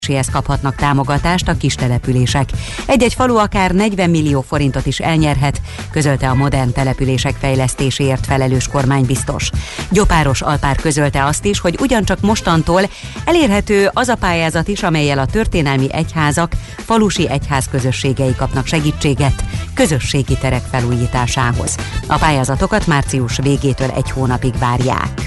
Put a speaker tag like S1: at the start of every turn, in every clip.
S1: kaphatnak támogatást a kis települések. Egy-egy falu akár 40 millió forintot is elnyerhet, közölte a modern települések fejlesztéséért felelős kormánybiztos. Gyopáros Alpár közölte azt is, hogy ugyancsak mostantól elérhető az a pályázat is, amellyel a történelmi egyházak, falusi egyházközösségei kapnak segítséget közösségi terek felújításához. A pályázatokat március végétől egy hónapig várják.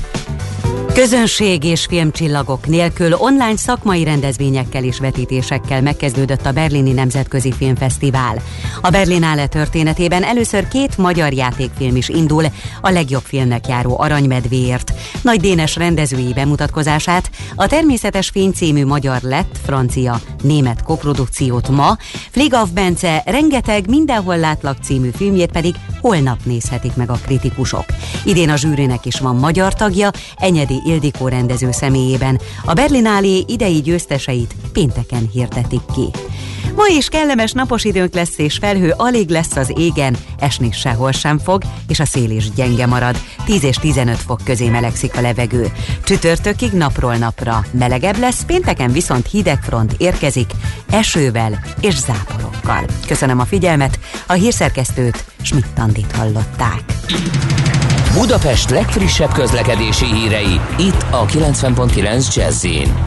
S1: Közönség és filmcsillagok nélkül online szakmai rendezvényekkel és vetítésekkel megkezdődött a Berlini Nemzetközi Filmfesztivál. A Berlinale történetében először 2 magyar játékfilm is indul a legjobb filmnek járó Aranymedvéért. Nagy Dénes rendezői bemutatkozását, a Természetes Fény című magyar lett, francia, német koprodukciót ma, Fligav Bence Rengeteg mindenhol látlak című filmjét pedig holnap nézhetik meg a kritikusok. Idén a zsűrinek is van magyar tagja, Enyedi Ildikó rendező személyében. A Berlinálé idei győzteseit pénteken hirdetik ki. Ma is kellemes napos időnk lesz, és felhő alig lesz az égen, esni sehol sem fog, és a szél is gyenge marad. 10 és 15 fok közé melegszik a levegő. Csütörtökig napról napra melegebb lesz, pénteken viszont hideg front érkezik, esővel és záporokkal. Köszönöm a figyelmet, a hírszerkesztőt, Schmidt-Andit hallották.
S2: Budapest legfrissebb közlekedési hírei, itt a 90.9 Jazz-in.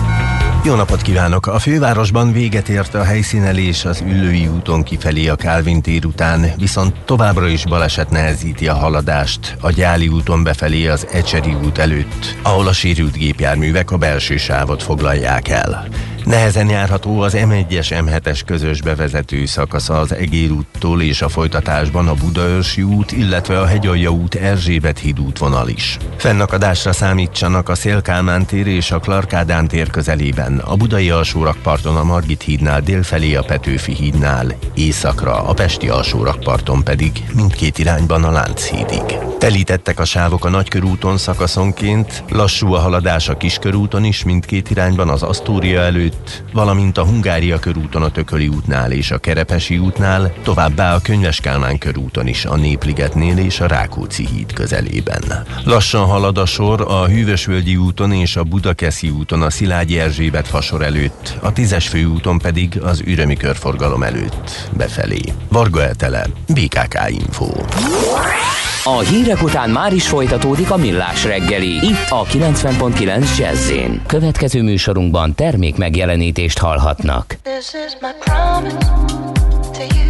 S3: Jó napot kívánok! A fővárosban véget ért a helyszínelés az Üllői úton kifelé a Kálvin tér után, viszont továbbra is baleset nehezíti a haladást a Gyáli úton befelé az Ecseri út előtt, ahol a sérült gépjárművek a belső sávot foglalják el. Nehezen járható az M1-es M7-es közös bevezető szakasza az Egér úttól, és a folytatásban a Budaörsi út, illetve a Hegyalja út Erzsébet híd útvonal is. Fennakadásra számítsanak a Széll-Kálmán tér és a Clark Ádám tér közelében, a budai alsórakparton a Margit hídnál délfelé, a Petőfi hídnál északra, a pesti alsórakparton pedig mindkét irányban a Lánchídig. Telítettek a sávok a Nagykörúton szakaszonként, lassú a haladás a Kiskörúton is mindkét irányban az Asztória előtt, valamint a Hungária körúton a Tököli útnál és a Kerepesi útnál, továbbá a Könyves Kálmán körúton is a Népligetnél és a Rákóczi híd közelében. Lassan halad a sor a Hűvösvölgyi úton és a Budakeszi úton a Szilágyi Erzsébet fasor előtt, a 10-es főúton pedig az Ürömi körforgalom előtt befelé. Varga Etele, BKK Info.
S2: A hírek után már is folytatódik a Millás reggeli, itt a 90.9 Jazz-in. Következő műsorunkban termék megjelenítést hallhatnak.
S4: This is my promise to you.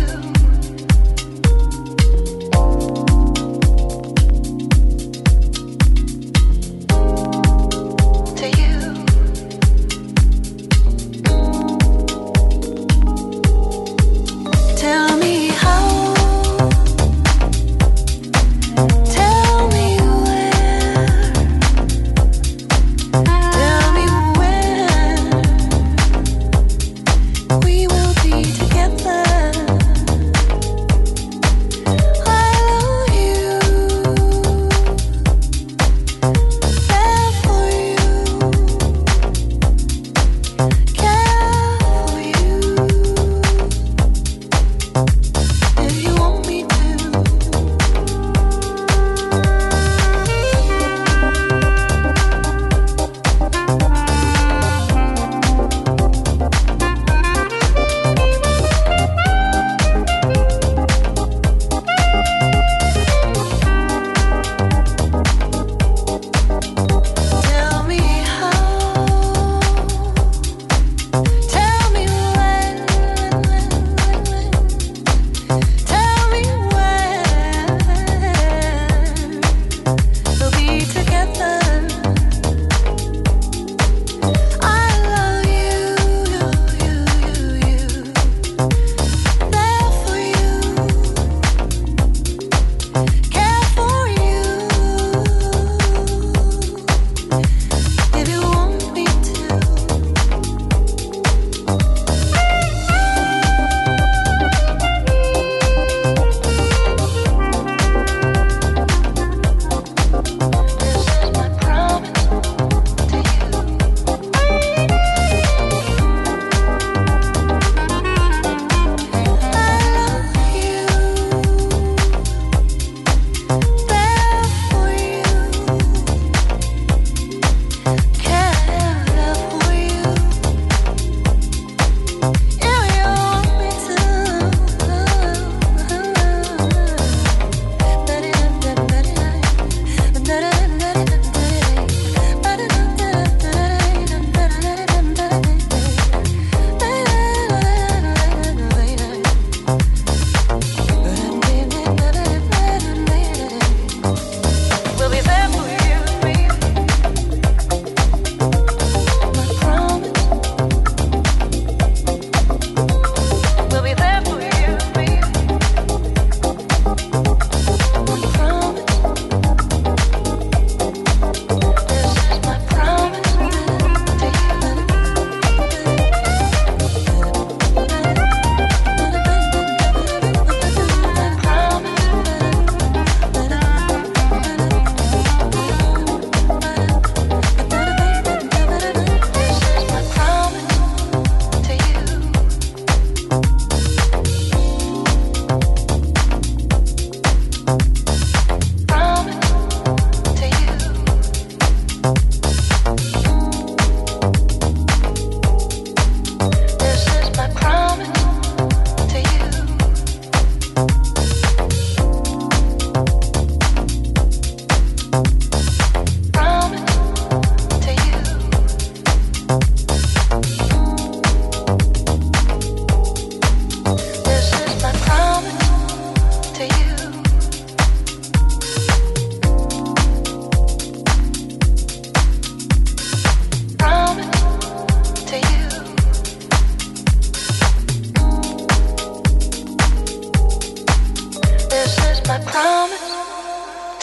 S4: We will be together.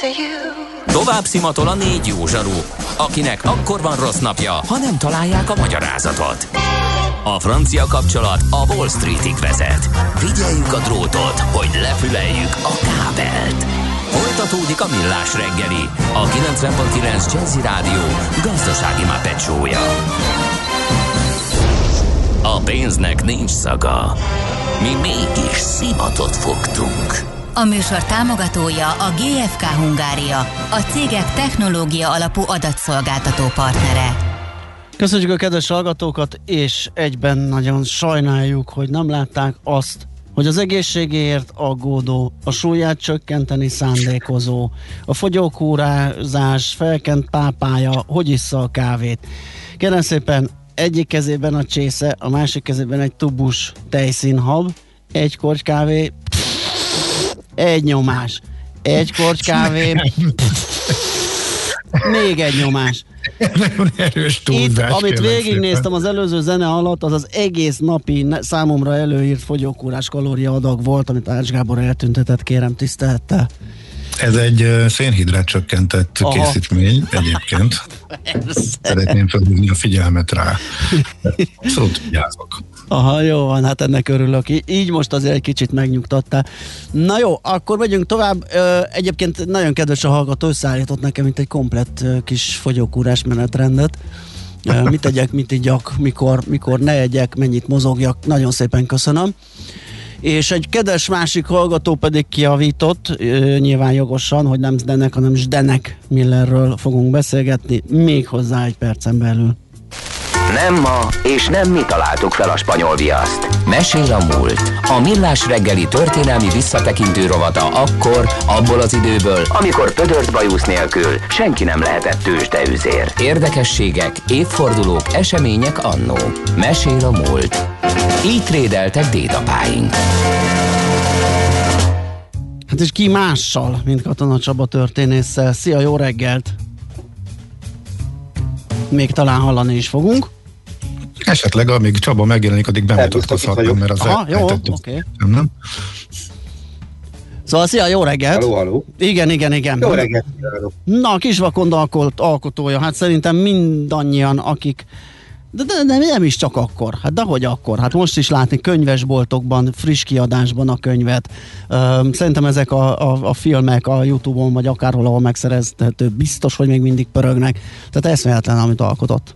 S4: to you.
S2: Tovább szimatol a 4 jó zsaru, akinek akkor van rossz napja, ha nem találják a magyarázatot. A francia kapcsolat a Wall Streetig vezet. Figyeljük a drótot, hogy lefüleljük a kábelt. Folytatódik a Millás reggeli, a 90.9 Jazzy Rádió gazdasági mápecsója. A pénznek nincs szaga, mi mégis szimatot fogtunk.
S5: A műsor támogatója a GFK Hungária, a cégek technológia alapú adatszolgáltató partnere.
S6: Köszönjük a kedves hallgatókat, és egyben nagyon sajnáljuk, hogy nem látták azt, hogy az egészségéért aggódó, a súlyát csökkenteni szándékozó, a fogyókúrázás felkent pápája, hogy issza a kávét. Kérem szépen, egyik kezében a csésze, a másik kezében egy tubus tejszínhab, egy korty kávé, egy nyomás, egy korty kávé, még egy nyomás.
S7: Nagyon erős túlzás.
S6: Itt, amit végignéztem az előző zene alatt, az az egész napi számomra előírt fogyókúrás kalóriaadag volt, amit Ács Gábor eltüntetett, kérem tisztelettel.
S7: Ez egy szénhidrát csökkentett készítmény egyébként. Szeretném felhívni a figyelmet rá. Szóval vigyázok.
S6: Aha, jó van, hát ennek örülök. Így most azért egy kicsit megnyugtattál. Na jó, akkor megyünk tovább. Egyébként nagyon kedves a hallgató, összeállított nekem itt egy komplett kis fogyókúrás menetrendet. Mit tegyek, mit igyak, mikor ne egyek, mennyit mozogjak. Nagyon szépen köszönöm. És egy kedves másik hallgató pedig kijavított, nyilván jogosan, hogy nem Zdenek, hanem Zdenek Millerről fogunk beszélgetni, méghozzá egy percen belül.
S2: Nem ma, és nem mi találtuk fel a spanyol viaszt. Mesél a múlt. A Millás reggeli történelmi visszatekintő rovata akkor, abból az időből, amikor pödört bajusz nélkül senki nem lehetett tőzsdeüzér. Érdekességek, évfordulók, események annó. Mesél a múlt. Így trédeltek dédapáink.
S6: Hát és ki mással, mint Katona Csaba történésszel. Szia, jó reggelt! Még talán hallani is fogunk.
S7: Esetleg, amíg Csaba megjelenik, addig bemutatkozhatom, mert az
S6: jó, oké. Nem? Szóval szia, jó reggelt!
S8: Halló.
S6: Igen.
S8: Jó reggelt!
S6: Na, a Kisvakond alkotója, hát szerintem mindannyian, akik de nem is csak akkor, hát dehogy akkor, hát most is látni könyvesboltokban, friss kiadásban a könyvet, szerintem ezek a filmek a YouTube-on, vagy akárhol, ahol megszerezhető, biztos, hogy még mindig pörögnek, tehát eszméletlen, amit alkotott.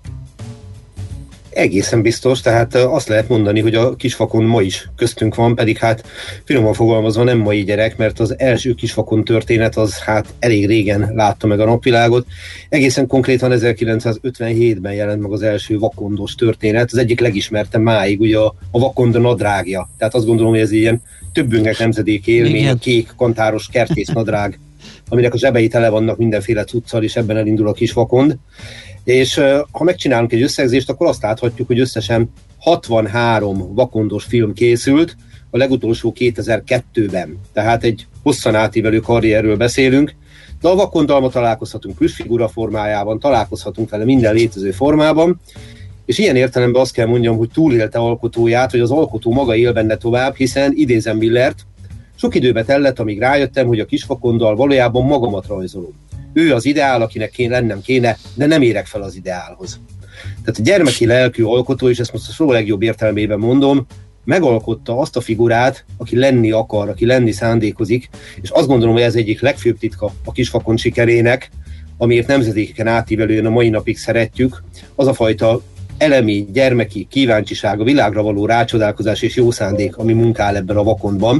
S8: Egészen biztos, tehát azt lehet mondani, hogy a Kisvakon ma is köztünk van, pedig hát finoman fogalmazva nem mai gyerek, mert az első Kisvakon történet az hát elég régen látta meg a napvilágot. Egészen konkrétan 1957-ben jelent meg az első vakondos történet, az egyik legismertebb máig, ugye a Vakond nadrágja. Tehát azt gondolom, hogy ez ilyen többünknek nemzedéki élmény, a kék kantáros kertész nadrág, aminek a zsebei tele vannak mindenféle cuccal, és ebben elindul a Kisvakond. És ha megcsinálunk egy összegzést, akkor azt láthatjuk, hogy összesen 63 vakondos film készült, a legutolsó 2002-ben. Tehát egy hosszan átívelő karrierről beszélünk, de a vakondal ma találkozhatunk plüssfigura formájában, találkozhatunk vele minden létező formában, és ilyen értelemben azt kell mondjam, hogy túlélte alkotóját, hogy az alkotó maga él benne tovább, hiszen idézem Millert, sok időbe tellett, amíg rájöttem, hogy a Kisvakondal valójában magamat rajzolom. Ő az ideál, akinek lennem kéne, de nem érek fel az ideálhoz. Tehát a gyermeki lelkű alkotó, és ezt most a szó legjobb értelmében mondom, megalkotta azt a figurát, aki lenni akar, aki lenni szándékozik, és azt gondolom, hogy ez egyik legfőbb titka a Kisvakond sikerének, amiért nemzedékeken átívelően a mai napig szeretjük, az a fajta elemi, gyermeki kíváncsiság, a világra való rácsodálkozás és jó szándék, ami munkál ebben a vakondban.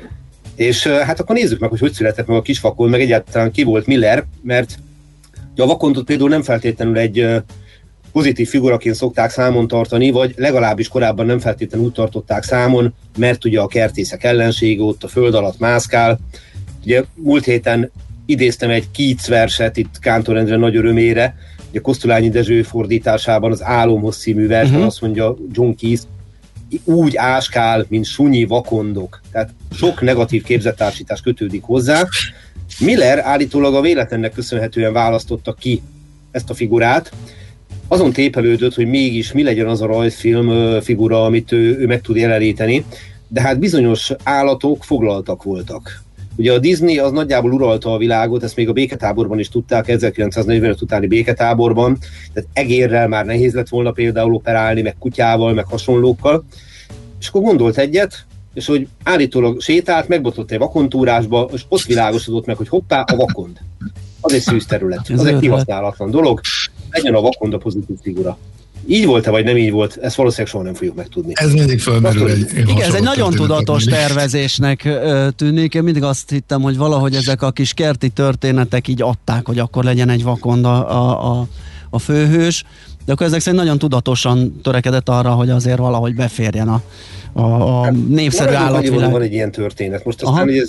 S8: És hát akkor nézzük meg, hogy született meg a Kisvakond, meg egyáltalán ki volt Miller, mert a vakondot például nem feltétlenül egy pozitív figuraként szokták számon tartani, vagy legalábbis korábban nem feltétlenül úgy tartották számon, mert ugye a kertészek ellensége ott a föld alatt mászkál. Ugye múlt héten idéztem egy Keats verset itt Kántor Endre nagy örömére, ugye Kosztolányi Dezső fordításában az Álomhoz című versben azt mondja John Keats, úgy áskál, mint sunyi vakondok. Tehát sok negatív képzettársítás kötődik hozzá. Miller állítólag a véletlennek köszönhetően választotta ki ezt a figurát. Azon tépelődött, hogy mégis mi legyen az a rajzfilm figura, amit ő meg tud jeleníteni, de hát bizonyos állatok foglaltak voltak. Ugye a Disney az nagyjából uralta a világot, ezt még a béketáborban is tudták, 1945 utáni béketáborban, tehát egérrel már nehéz lett volna például operálni, meg kutyával, meg hasonlókkal, és akkor gondolt egyet, és hogy állítólag sétált, megbotott egy vakontúrásba, és ott világosodott meg, hogy hoppá, a vakond. Az egy szűz terület, az egy kihasználatlan dolog, legyen a vakond a pozitív figura. Így volt-e, vagy nem így volt, ezt valószínűleg soha nem fogjuk megtudni.
S7: Ez mindig fölmerül
S6: igen, ez egy nagyon tudatos tervezésnek tűnik. Én mindig azt hittem, hogy valahogy ezek a kis kerti történetek így adták, hogy akkor legyen egy vakond a főhős, de akkor ezek szerint nagyon tudatosan törekedett arra, hogy azért valahogy beférjen a népszerű állatvilág.
S8: Van egy ilyen történet. Most aztán, hogy ez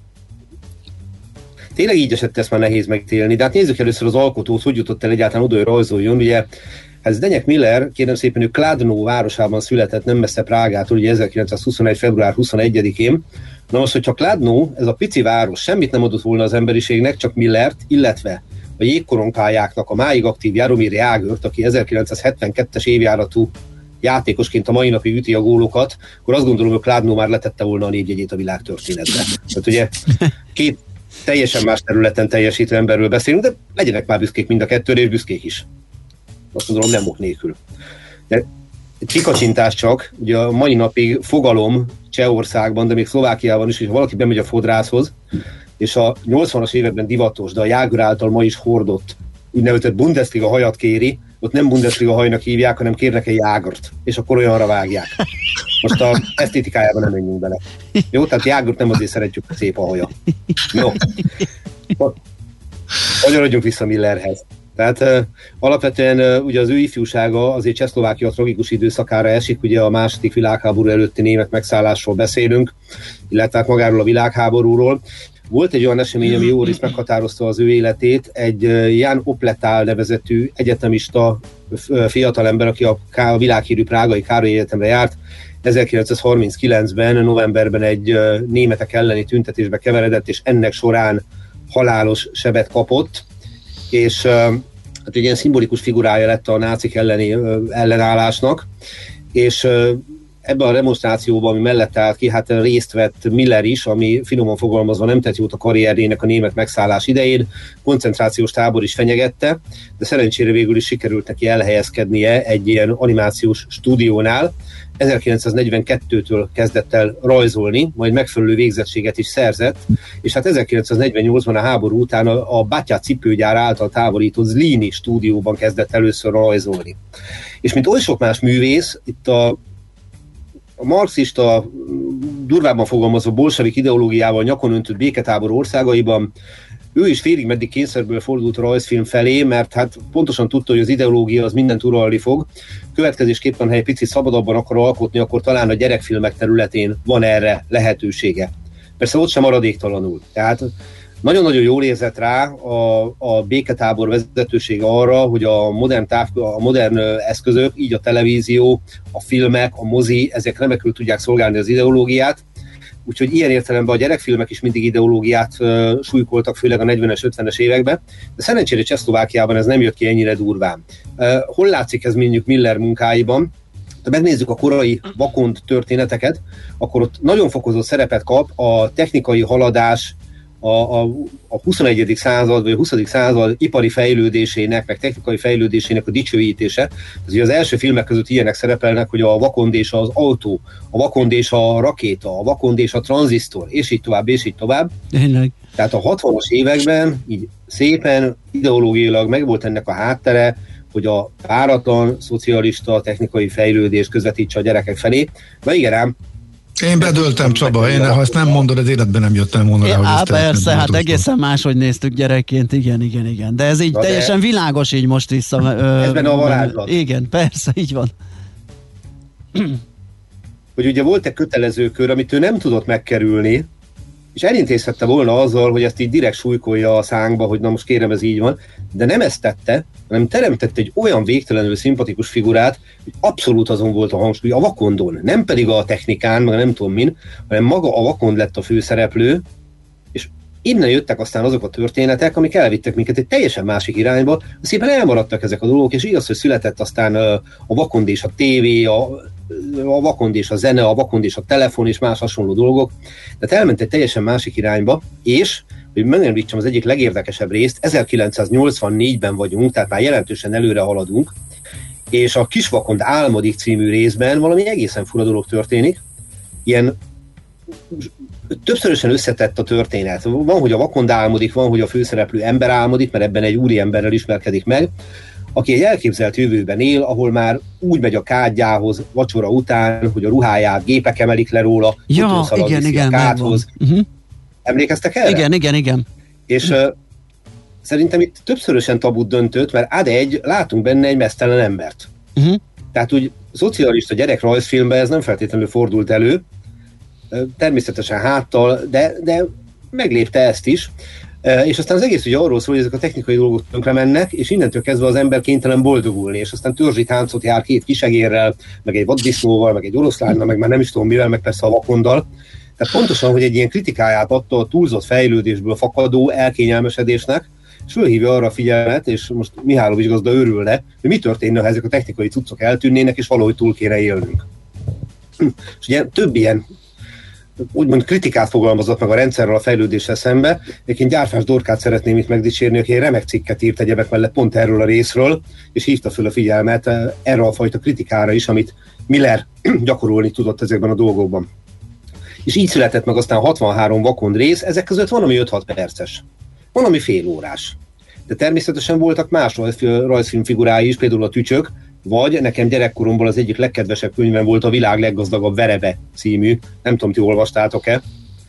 S8: tényleg így esett, ezt már nehéz megítélni, de hát nézzük először az alkotót, hogy jutott el egyáltalán oda, hogy rajzoljon. Ugye ez Zdeněk Miller, kérem szépen, ő Kladno városában született, nem messze Prágától, ugye 1921. február 21-én. Na most, hogyha Kladno, ez a pici város semmit nem adott volna az emberiségnek, csak Millert, illetve a jégkoronkájáknak a máig aktív Jaromír Jágört, aki 1972-es évjáratú játékosként a mai napig üti a gólokat, akkor azt gondolom, hogy Kladno már letette volna a névjegyét a világtörténetbe. Tehát ugye két teljesen más területen teljesítő emberről beszélünk, de legyenek már büszkék mind a kettőre, és büszkék is. Azt gondolom, nem ok nélkül. De csikacsintás csak, ugye a mai napig fogalom Csehországban, de még Szlovákiában is, hogy valaki bemegy a fodrászhoz, és a 80-as években divatos, de a Jágör által ma is hordott úgynevezett Bundesliga hajat kéri, ott nem Bundesliga hajnak hívják, hanem kérnek egy Jágört, és akkor olyanra vágják. Most a esztétikájában nem menjünk bele. Jó, tehát Jágört nem azért szeretjük, hogy szép a haja. Jó. Magyarodjunk vissza Millerhez. Tehát alapvetően ugye az ő ifjúsága azért Csehszlovákia tragikus időszakára esik, ugye a második világháború előtti német megszállásról beszélünk, illetve magáról a világháborúról. Volt egy olyan esemény, ami jól is meghatározta az ő életét, egy Jan Opletál nevezetű egyetemista fiatalember, aki a világhírű prágai Károly Egyetemre járt, 1939-ben, novemberben egy németek elleni tüntetésbe keveredett, és ennek során halálos sebet kapott, és hát egy ilyen szimbolikus figurája lett a nácik elleni ellenállásnak, és ebben a demonstrációban, ami mellett állt ki, hát részt vett Miller is, ami finoman fogalmazva nem tett jót a karrierjének a német megszállás idején, koncentrációs tábor is fenyegette, de szerencsére végül is sikerült neki elhelyezkednie egy ilyen animációs stúdiónál. 1942-től kezdett el rajzolni, majd megfelelő végzettséget is szerzett, és hát 1948-ban a háború után a Batya cipőgyár által távolított Zlíni stúdióban kezdett először rajzolni. És mint oly sok más művész, itt a marxista, durvában fogalmazva bolsevik ideológiával nyakon öntött béketábor országaiban ő is félig meddig kényszerből fordult a rajzfilm felé, mert hát pontosan tudta, hogy az ideológia az mindent uralni fog. Következésképpen, ha egy picit szabadabban akar alkotni, akkor talán a gyerekfilmek területén van erre lehetősége. Persze ott sem maradéktalanul. Tehát nagyon-nagyon jól érzett rá a béketábor vezetősége arra, hogy a modern eszközök, így a televízió, a filmek, a mozi, ezek remekül tudják szolgálni az ideológiát. Úgyhogy ilyen értelemben a gyerekfilmek is mindig ideológiát súlykoltak, főleg a 40-es, 50-es években, de szerencsére Csehszlovákiában ez nem jött ki ennyire durván. Hol látszik ez mondjuk Miller munkáiban? Ha megnézzük a korai vakond történeteket, akkor ott nagyon fokozott szerepet kap a technikai haladás, a 21. század vagy a 20. század ipari fejlődésének, meg technikai fejlődésének a dicsőítése. Azért az első filmek között ilyenek szerepelnek, hogy a vakond és az autó, a vakond és a rakéta, a vakond és a tranzisztor, és így tovább, és így tovább.
S6: Tényleg.
S8: Tehát a 60-as években így szépen ideológiailag megvolt ennek a háttere, hogy a páratlan, szocialista, technikai fejlődés közvetítse a gyerekek felé. Na igen ám,
S7: én bedöltem, Csaba, ha ezt nem mondod, az életben nem jöttem volna rá, hogy ezt
S6: persze, hát egészen máshogy néztük gyerekként, igen. De ez így na teljesen világos így most vissza.
S8: Ez benne a varázslat.
S6: Igen, persze, így van.
S8: Hogy ugye volt egy kötelező kör, amit ő nem tudott megkerülni, és elintézhette volna azzal, hogy ezt így direkt súlykolja a szánkba, hogy na most kérem, ez így van, de nem ezt tette, hanem teremtett egy olyan végtelenül szimpatikus figurát, hogy abszolút azon volt a hangsúly, a vakondon, nem pedig a technikán, meg nem tudom min, hanem maga a vakond lett a főszereplő, és innen jöttek aztán azok a történetek, amik elvittek minket egy teljesen másik irányba, szépen elmaradtak ezek a dolgok, és igaz, hogy született aztán a vakond és a tévé, a vakond és a zene, a vakond és a telefon és más hasonló dolgok. Tehát elment egy teljesen másik irányba, és hogy megemlítsem az egyik legérdekesebb részt, 1984-ben vagyunk, tehát már jelentősen előre haladunk, és a Kisvakond álmodik című részben valami egészen fura dolog történik. Ilyen többszörösen összetett a történet. Van, hogy a vakond álmodik, van, hogy a főszereplő ember álmodik, mert ebben egy úri emberrel ismerkedik meg, aki egy elképzelt jövőben él, ahol már úgy megy a kádjához vacsora után, hogy a ruháját gépek emelik le róla,
S6: igen,
S8: a kádhoz. Emlékeztek erre?
S6: Igen.
S8: És szerintem itt többszörösen tabut döntött, mert látunk benne egy meztelen embert. Tehát úgy szocialista gyerekrajzfilmben ez nem feltétlenül fordult elő, természetesen háttal, de meglépte ezt is. És aztán az egész ugye arról szól, hogy ezek a technikai dolgok tönkre mennek, és innentől kezdve az ember kénytelen boldogulni, és aztán törzsi táncot jár 2 kisegérrel, meg egy vaddisznóval, meg egy oroszlánnal, meg már nem is tudom mivel, meg persze a vakonddal. Tehát pontosan, hogy egy ilyen kritikáját adta a túlzott fejlődésből fakadó elkényelmesedésnek, és fölhívja arra a figyelmet, és most Mihálovics gazda örülne, hogy mi történne, ha ezek a technikai cuccok eltűnnének, és valahogy túl kéne élnünk. És ugye több ilyen úgymond kritikát fogalmazott meg a rendszerrel, a fejlődéssel szembe. Egyébként Gyárfás Dorkát szeretném itt megdicsérni, aki egy remek cikket írt egyebek mellett pont erről a részről, és hívta föl a figyelmet erre a fajta kritikára is, amit Miller gyakorolni tudott ezekben a dolgokban. És így született meg aztán 63 vakond rész, ezek között van, ami 5-6 perces, van, ami fél órás. De természetesen voltak más rajzfilmfigurái is, például a Tücsök, vagy nekem gyerekkoromból az egyik legkedvesebb könyvem volt a Világ leggazdagabb verebe című, nem tudom, ti olvastátok-e.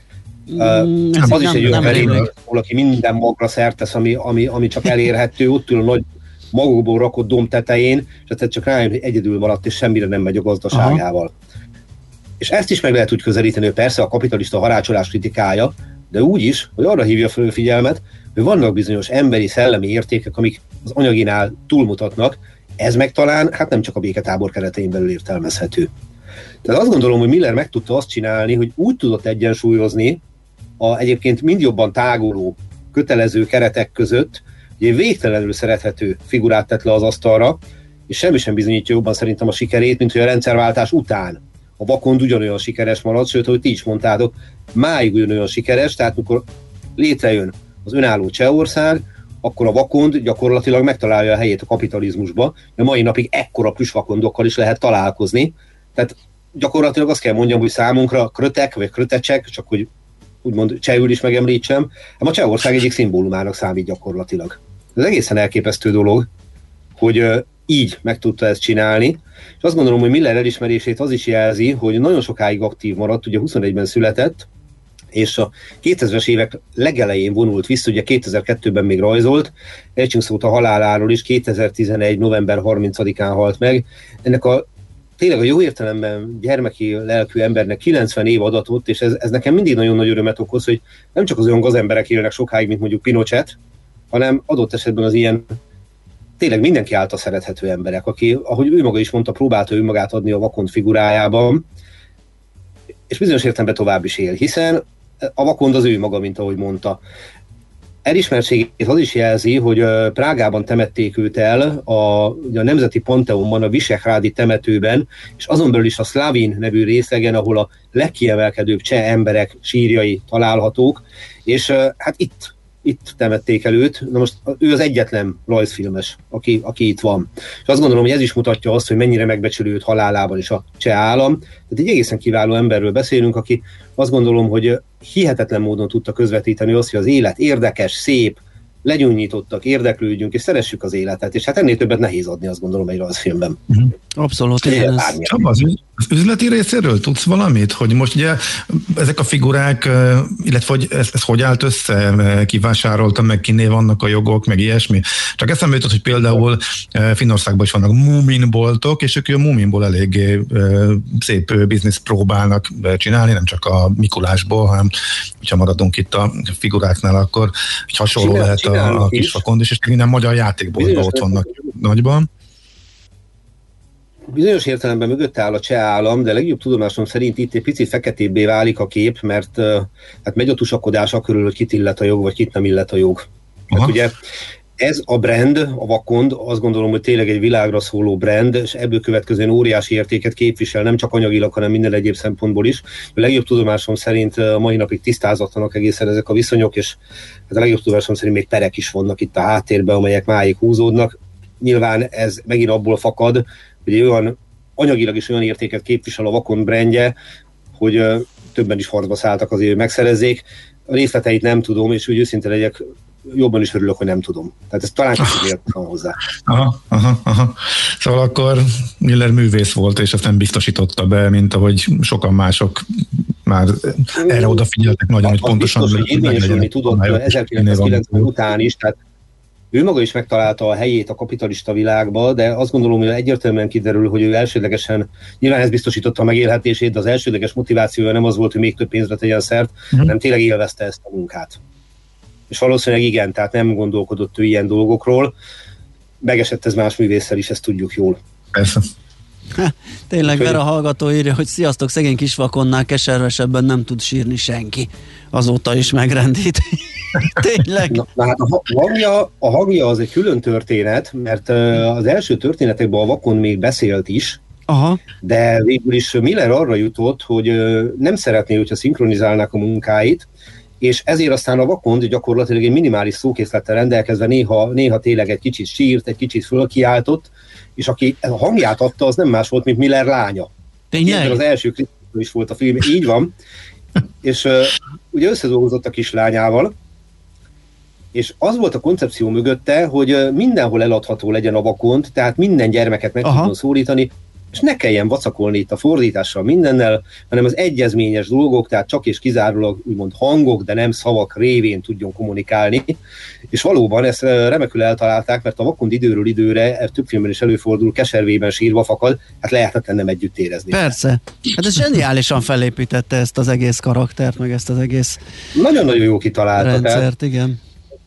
S8: Az is egy olyan veréb, aki minden magra szert tesz, ami csak elérhető, ott ül a nagy magokból rakott domb tetején, és tehát csak rájön, hogy egyedül maradt, és semmire nem megy a gazdaságával. Aha. És ezt is meg lehet úgy közelíteni, hogy persze a kapitalista harácsolás kritikája, de úgy is, hogy arra hívja fel a figyelmet, hogy vannak bizonyos emberi, szellemi értékek, amik az anyaginál túlmutatnak, ez meg talán hát nem csak a béketábor keretein belül értelmezhető. Tehát azt gondolom, hogy Miller meg tudta azt csinálni, hogy úgy tudott egyensúlyozni a egyébként mind jobban táguló, kötelező keretek között, hogy egy végtelenül szerethető figurát tett le az asztalra, és semmi sem bizonyítja jobban szerintem a sikerét, mint hogy a rendszerváltás után a vakond ugyanolyan sikeres maradt, sőt, ahogy ti is mondtátok, máig ugyanolyan sikeres, tehát mikor létrejön az önálló Csehország, akkor a vakond gyakorlatilag megtalálja a helyét a kapitalizmusba, de mai napig ekkora plüsvakondokkal is lehet találkozni. Tehát gyakorlatilag azt kell mondjam, hogy számunkra krötek vagy krötecsek, csak hogy úgymond csehül is megemlítsem, a Csehország egyik szimbólumának számít gyakorlatilag. Ez egészen elképesztő dolog, hogy így meg tudta ezt csinálni, és azt gondolom, hogy Miller elismerését az is jelzi, hogy nagyon sokáig aktív maradt, ugye 21-ben született, és a 2000-es évek legelején vonult vissza, ugye 2002-ben még rajzolt, ejtsünk szót a haláláról is, 2011. november 30-án halt meg. Ennek tényleg a jó értelemben gyermeki lelkű embernek 90 év adatot, és ez nekem mindig nagyon nagy örömet okoz, hogy nem csak az olyan gazemberek élnek sokáig, mint mondjuk Pinochet, hanem adott esetben az ilyen tényleg mindenki által szerethető emberek, aki, ahogy ő maga is mondta, próbálta önmagát adni a vakond figurájában, és bizonyos értelemben tovább is él, hiszen a vakond az ő maga, mint ahogy mondta. Elismertségét az is jelzi, hogy Prágában temették őt el a Nemzeti Panteonban, a Visehrádi temetőben, és azon belül is a Szlavin nevű részlegen, ahol a legkiemelkedőbb cseh emberek sírjai találhatók, és hát itt temették el őt. Na most ő az egyetlen rajzfilmes, aki itt van. És azt gondolom, hogy ez is mutatja azt, hogy mennyire megbecsülő őt halálában is a cseh állam. Tehát egy egészen kiváló emberről beszélünk, aki azt gondolom, hogy hihetetlen módon tudta közvetíteni azt, hogy az élet érdekes, szép, legyújítottak, érdeklődjünk, és szeressük az életet, és hát ennél többet nehéz adni, azt gondolom, egy rajzfilmben.
S6: Abszolút, igen.
S7: Csaba, az üzleti részéről tudsz valamit? Hogy most ugye ezek a figurák, illetve hogy ez hogy állt össze, kivásárolta, meg kiné vannak a jogok, meg ilyesmi. Csak eszembe jutott, hogy például Finnországban is vannak Moomin-boltok, és ők a Moominból eléggé szép bizniszt próbálnak csinálni, nem csak a Mikulásból, hanem hogyha maradunk itt a figuráknál, akkor egy hasonló lehet a Kisvakond is, és minden magyar játékboltban ott vannak nagyban.
S8: Bizonyos értelemben mögött áll a cseh állam, de legjobb tudomásom szerint itt egy picit feketébbé válik a kép, mert hát megy a tusakodás körül, hogy kit illet a jog, vagy kit nem illet a jog. Hát ugye Ez a brand, a Vakond, azt gondolom, hogy tényleg egy világra szóló brand, és ebből következően óriási értéket képvisel, nem csak anyagilag, hanem minden egyéb szempontból is. A legjobb tudomásom szerint a mai napig tisztázatlanak egészen ezek a viszonyok, és a legjobb tudomásom szerint még perek is vannak itt a háttérben, amelyek máig húzódnak. Nyilván ez megint abból fakad, hogy olyan anyagilag is olyan értéket képvisel a Vakond brandje, hogy többen is harcba szálltak azért, hogy megszerezzék. A részleteit nem tudom, és úgy őszinte legyek, jobban is örülök, hogy nem tudom. Tehát ez talán kicsit van hozzá.
S7: Aha. Szóval akkor Miller művész volt, és ezt nem biztosította be, mint ahogy sokan mások már erre odafigyeltek nagyon, hogy pontosan...
S8: Biztos, hogy érvényesülni tudott 1990 után is, tehát ő maga is megtalálta a helyét a kapitalista világba, de azt gondolom, hogy egyértelműen kiderül, hogy ő elsődlegesen, nyilván ez biztosította a megélhetését, de az elsődleges motivációja nem az volt, hogy még több pénzre tegyen szert, hanem tényleg élvezte ezt a munkát. És valószínűleg igen, tehát nem gondolkodott ő ilyen dolgokról. Megesett ez más művésszel is, ezt tudjuk jól.
S7: Persze.
S6: Tényleg Vera hallgató írja, hogy sziasztok, szegény Kisvakonnál keservesebben nem tud sírni senki. Azóta is megrendít. Tényleg.
S8: Na hát a hangja az egy külön történet, mert az első történetekben a Vakon még beszélt is,
S6: aha.
S8: De végül is Miller arra jutott, hogy nem szeretné, hogyha szinkronizálnák a munkáit, és ezért aztán a Vakond gyakorlatilag egy minimális szókészlettel rendelkezve néha tényleg egy kicsit sírt, egy kicsit fölkiáltott, és aki a hangját adta, az nem más volt, mint Miller lánya.
S6: Tényleg?
S8: Az első klipben is volt a film, így van. És ugye összedolgozott a kislányával, és az volt a koncepció mögötte, hogy mindenhol eladható legyen a Vakond, tehát minden gyermeket meg tudjon szólítani, és ne kelljen vacakolni itt a fordítással mindennel, hanem az egyezményes dolgok, tehát csak és kizárólag úgymond hangok, de nem szavak révén tudjon kommunikálni. És valóban ezt remekül eltalálták, mert a Vakond időről időre, több filmben is előfordul, keservében sírva fakad, hát lehetetlen nem együtt érezni.
S6: Persze. Hát ez zseniálisan felépítette ezt az egész karaktert, meg ezt az egész
S8: nagyon-nagyon jó kitalálta.
S6: rendszert, igen.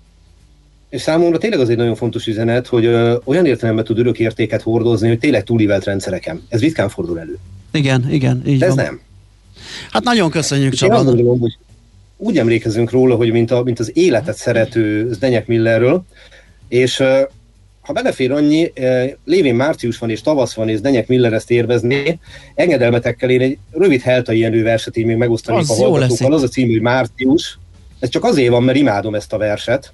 S8: És számomra tényleg az egy nagyon fontos üzenet, hogy olyan értelemben tud örök értéket hordozni, hogy tényleg túlívelt rendszereken. Ez ritkán fordul elő.
S6: Igen, így
S8: de ez
S6: van.
S8: nem.
S6: Hát nagyon köszönjük,
S8: Csaba. Én azt gondolom, hogy úgy emlékezünk róla, hogy mint az életet szerető Zdeněk Millerről, és ha belefér annyi, lévén március van és tavasz van, és Zdeněk Miller ezt érvezné, engedelmetekkel én egy rövid Heltai Jenő verset így még megosztanék a hallgatókkal. Az a cím, hogy Március. Ez csak azért van, mert imádom ezt a verset.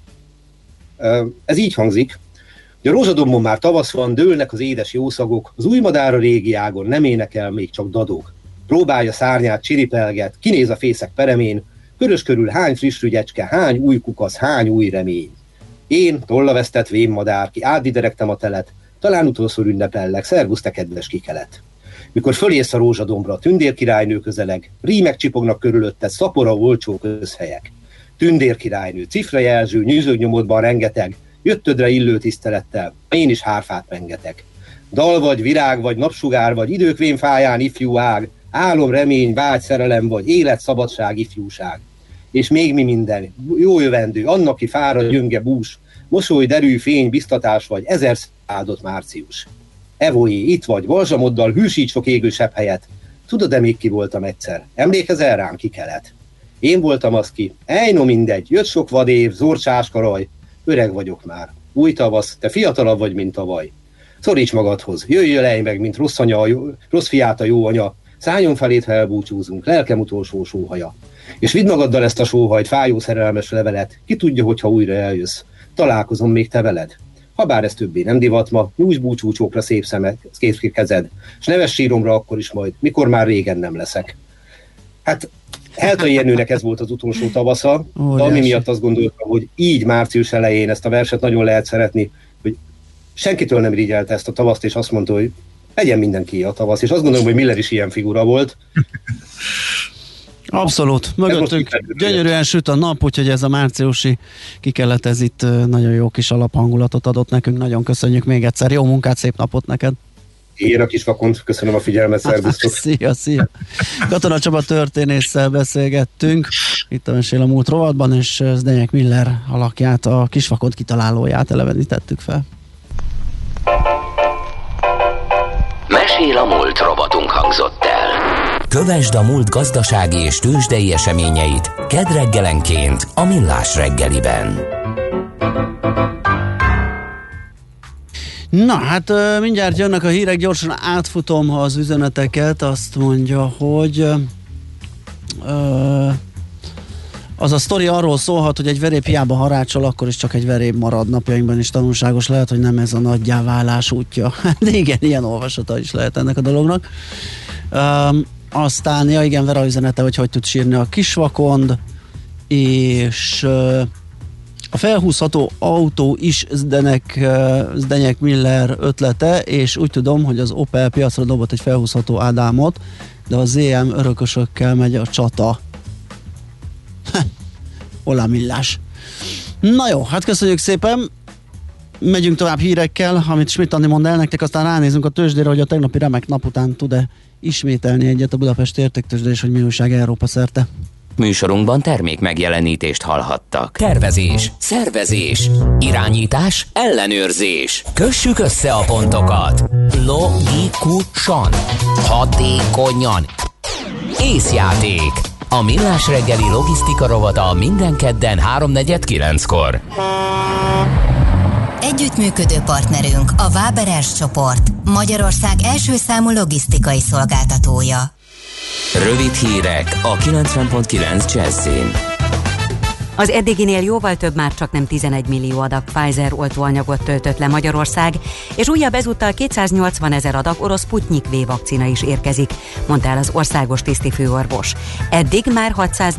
S8: Ez így hangzik, hogy a rózsadombon már tavasz van, dőlnek az édes jószagok, az új madár a régi ágon nem énekel, még csak dadog. Próbálja szárnyát, csiripelget, kinéz a fészek peremén, körös körül hány friss rügyecske, hány új kukasz, hány új remény. Én, tollavesztett vénmadár, ki átdiderektem a telet, talán utolszor ünnepellek, szervusz te kedves kikelet. Mikor fölész a rózsadombra, tündérkirálynő közeleg, rímek csipognak körülötted, szapora olcsó közhelyek. Tündérkirálynő, cifra jelző, nyűzőgnyomodban rengeteg, jöttödre illő tisztelettel, én is hárfát mengetek. Dal vagy, virág vagy, napsugár vagy, idők vénfáján ifjú ág, álom, remény, vágy, szerelem vagy, élet, szabadság, ifjúság. És még mi minden, jó jövendő, annak ki fárad, gyönge bús, mosoly, derű, fény, biztatás vagy, ezer áldott március. Evoé, itt vagy, balzsamoddal, hűsíts sok égő sebb helyet. Tudod-e, még ki voltam egyszer? Emlékezel rám, ki kelet? Én voltam az ki. No mindegy, jött sok vadév, zorcsás karaj. Öreg vagyok már. Új tavasz, te fiatalabb vagy, mint tavaly. Szoríts magadhoz, jöjjön lej meg, mint rossz anya, rossz fiát a jó anya. Szálljon felét, ha elbúcsúzunk, lelkem utolsó sóhaja. És vidd magaddal ezt a sóhajt, fájó szerelmes levelet. Ki tudja, hogyha újra eljössz. Találkozom még te veled. Habár ez többé nem divat ma, nyújts búcsúcsókra szép kezed, s neves síromra akkor is majd, mikor már régen nem leszek. Hát Heltai Jenőnek ez volt az utolsó tavasza, de ami miatt azt gondoltam, hogy így március elején ezt a verset nagyon lehet szeretni, hogy senkitől nem irigyelte ezt a tavaszt, és azt mondta, hogy legyen mindenki a tavasz, és azt gondolom, hogy Miller is ilyen figura volt.
S6: Abszolút. Mögöttünk gyönyörűen süt a nap, úgyhogy ez a márciusi kikelet, ez itt nagyon jó kis alaphangulatot adott nekünk. Nagyon köszönjük még egyszer. Jó munkát, szép napot neked!
S8: Én a Kisvakont, köszönöm a figyelmet, szervusztok!
S6: Szia! Katona Csaba történésszel beszélgettünk itt a Mesél a múlt rovatban, és Zdeněk Miller alakját, a Kisvakont kitalálóját elevenítettük fel.
S2: Mesél a múlt rovatunk hangzott el. Kövesd a múlt gazdasági és tőzsdei eseményeit kedd reggelenként a Millás reggeliben.
S6: Na, hát mindjárt jönnek a hírek, gyorsan átfutom az üzeneteket, azt mondja, hogy az a sztori arról szólhat, hogy egy veréb hiába harácsol, akkor is csak egy veréb marad. Napjainkban is tanulságos lehet, hogy nem ez a nagyjá válás útja. Hát igen, ilyen olvasata is lehet ennek a dolognak. Aztán, ja igen, Vera üzenete, hogy tud sírni a kisvakond, és a felhúzható autó is Zdenyek Miller ötlete, és úgy tudom, hogy az Opel piacra dobott egy felhúzható Ádámot, de a ZM örökösökkel megy a csata. Olá millás. Na jó, hát köszönjük szépen. Megyünk tovább hírekkel, amit Schmidt Andi mond el nektek, aztán ránézünk a tőzsdére, hogy a tegnapi remek nap után tud-e ismételni egyet a Budapesti Értéktőzsde, és hogy mi újság Európa szerte.
S2: Műsorunkban termék megjelenítést hallhattak. Tervezés, szervezés, irányítás, ellenőrzés. Kössük össze a pontokat. Logikusan, hatékonyan. Észjáték. A Millás reggeli logisztika rovata minden kedden 3:49-kor.
S5: Együttműködő partnerünk a Waberers csoport, Magyarország első számú logisztikai szolgáltatója.
S2: Rövid hírek a 90.9 Jazzin.
S1: Az eddiginél jóval több, már csak nem 11 millió adag Pfizer oltóanyagot töltött le Magyarország, és újabb ezúttal 280 000 adag orosz Sputnik V vakcina is érkezik, mondta el az országos tisztifőorvos. Eddig már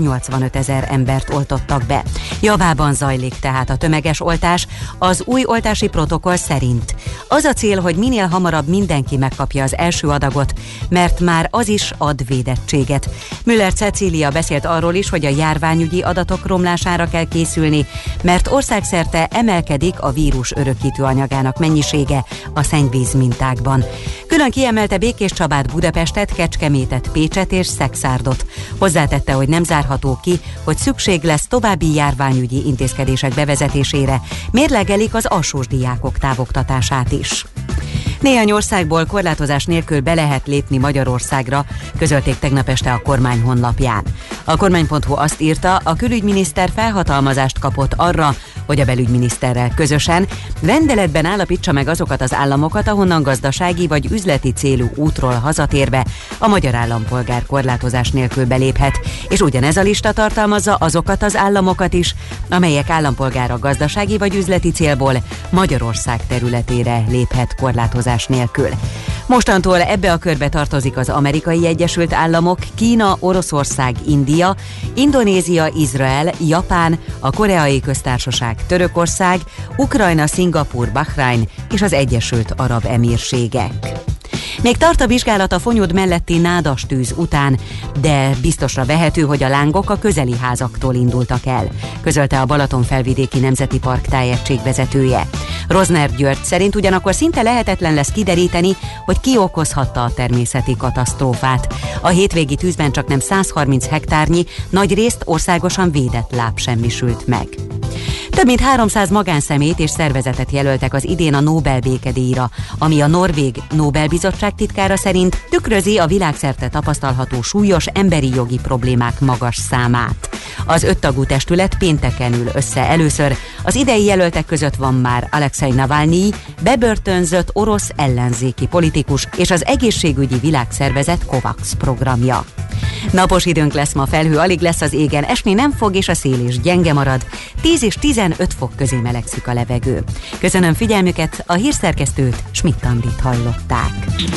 S1: 685 000 embert oltottak be. Javában zajlik tehát a tömeges oltás az új oltási protokoll szerint. Az a cél, hogy minél hamarabb mindenki megkapja az első adagot, mert már az is ad védettséget. Müller Cecília beszélt arról is, hogy a járványügyi adatok romlására kell készülni, mert országszerte emelkedik a vírus örökítő anyagának mennyisége a szennyvíz mintákban. Külön kiemelte Békéscsabát, Budapestet, Kecskemétet, Pécset és Szekszárdot. Hozzátette, hogy nem zárható ki, hogy szükség lesz további járványügyi intézkedések bevezetésére, mérlegelik az alsós diákok távoktatását is. Néhány országból korlátozás nélkül be lehet lépni Magyarországra, közölték tegnap este a kormány honlapján. A kormány.hu azt írta, a külügyminiszter felhatalmazást kapott arra, hogy a belügyminiszterrel közösen rendeletben állapítsa meg azokat az államokat, ahonnan gazdasági vagy üzleti célú útról hazatérve a magyar állampolgár korlátozás nélkül beléphet, és ugyanez a lista tartalmazza azokat az államokat is, amelyek állampolgára gazdasági vagy üzleti célból Magyarország területére léphet korlátozás nélkül. Mostantól ebbe a körbe tartozik az Amerikai Egyesült Államok, Kína, Oroszország, India, Indonézia, Izrael, Japán, a Koreai Köztársaság, Törökország, Ukrajna, Szingapúr, Bahrein és az Egyesült Arab Emírségek. Még tart a vizsgálat a Fonyód melletti nádastűz után, de biztosra vehető, hogy a lángok a közeli házaktól indultak el, közölte a Balatonfelvidéki Nemzeti Park tájegységvezetője. Rozner György szerint ugyanakkor szinte lehetetlen lesz kideríteni, hogy ki okozhatta a természeti katasztrófát. A hétvégi tűzben csak nem 130 hektárnyi, nagyrészt országosan védett láb semmisült meg. Több mint 300 magánszemélyt és szervezetet jelöltek az idén a Nobel békedíjra, ami a Norvég Nobel-bizottság titkára szerint tükrözi a világszerte tapasztalható súlyos emberi jogi problémák magas számát. Az 5 tagú testület pénteken ül össze először. Az idei jelöltek között van már Alexei Navalnyi, bebörtönzött orosz ellenzéki politikus és az egészségügyi világszervezet COVAX programja. Napos időnk lesz ma, felhő alig lesz az égen, esni nem fog, és a szél is gyenge marad. 10 és 15 fok közé melegszik a levegő. Köszönöm figyelmüket, a hírszerkesztőt, Schmidt Andit hallották.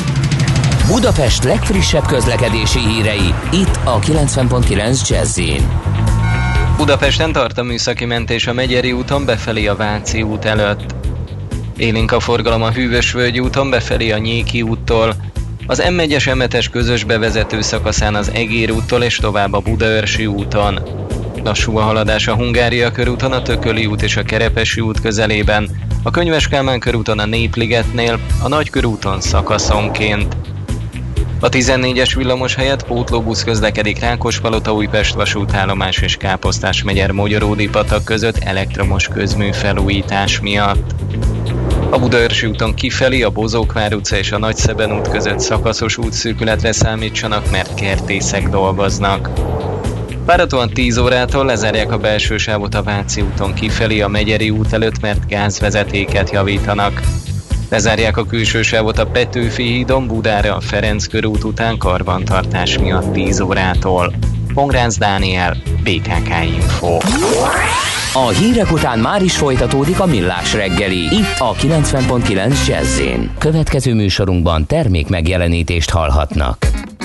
S2: Budapest legfrissebb közlekedési hírei, itt a 90.9 Jazz-in.
S9: Budapesten tart a műszaki mentés a Megyeri úton befelé a Váci út előtt. Élénk a forgalom a Hűvösvölgyi úton befelé a Nyéki úttól, az M1-es M7-es közös bevezető szakaszán az Egér úttól és tovább a Budaörsi úton. Lassú a haladás a Hungária körúton, a Tököli út és a Kerepesi út közelében, a Könyves Kálmán körúton a Népligetnél, a Nagykörúton szakaszonként. A 14-es villamos helyett pótlóbusz közlekedik Rákospalota-Újpest vasútállomás és Káposztás-megyer-Mogyoródi-patak között elektromos közműfelújítás miatt. A Budaörsi úton kifelé a Bozókvár utca és a Nagyszeben út között szakaszos útszűkületre számítsanak, mert kertészek dolgoznak. Várhatóan 10 órától lezárják a belső sávot a Váci úton kifelé a Megyeri út előtt, mert gázvezetéket javítanak. Lezárják a külső sávot a Petőfi hídon Budára a Ferenc körút után karbantartás miatt 10 órától. Pongrácz Dániel, BKK Info.
S2: A hírek után már is folytatódik a Millás reggeli, itt a 90.9 Jazz-én. Következő műsorunkban termék megjelenítést hallhatnak.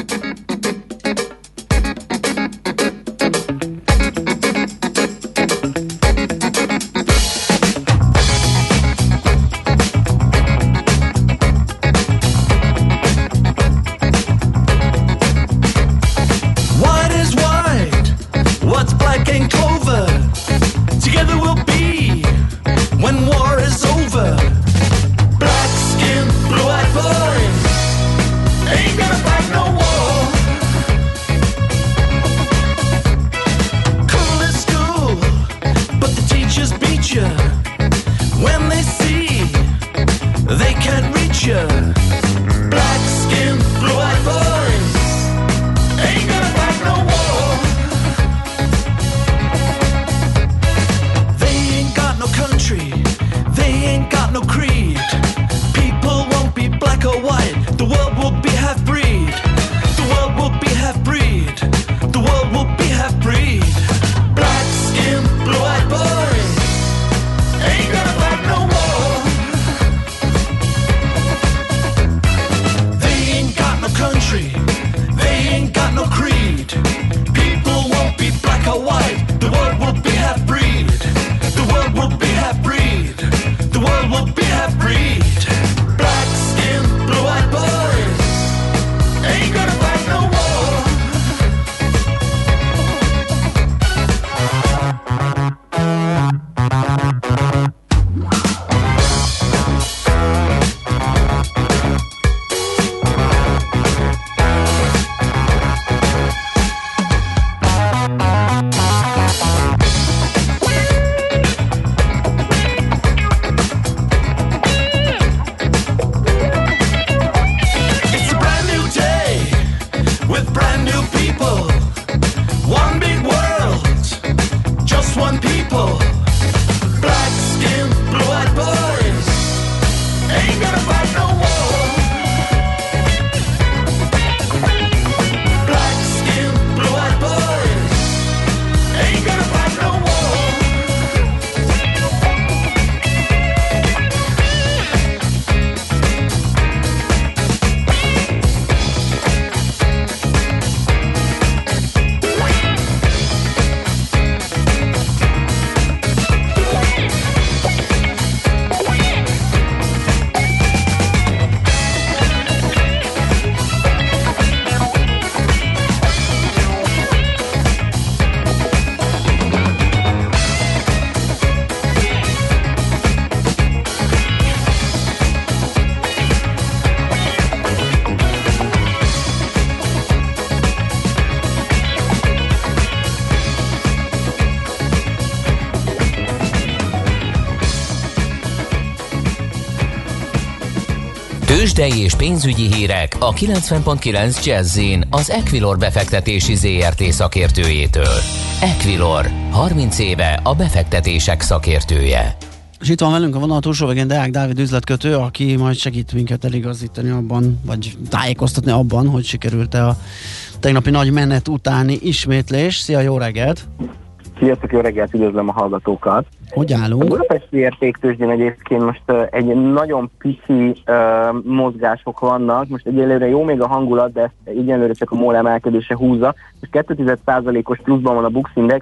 S10: Tőzsdei és pénzügyi hírek a 90.9 Jazz-in az Equilor befektetési ZRT szakértőjétől. Equilor, 30 éve a befektetések szakértője.
S6: És itt van velünk a vonal túlsó végén Deák Dávid üzletkötő, aki majd segít minket eligazítani abban, vagy tájékoztatni abban, hogy sikerült-e a tegnapi nagy menet utáni ismétlés. Szia, jó reggelt!
S11: Sziasztok, jó reggelt, üdvözlöm a hallgatókat!
S6: Hogy állunk?
S11: A budapesti értéktőzsdén egyébként most egy nagyon pici mozgások vannak, most egyelőre jó még a hangulat, de ezt egyelőre csak a MOL emelkedése húzza. Most 2,1%-os pluszban van a Bux Index,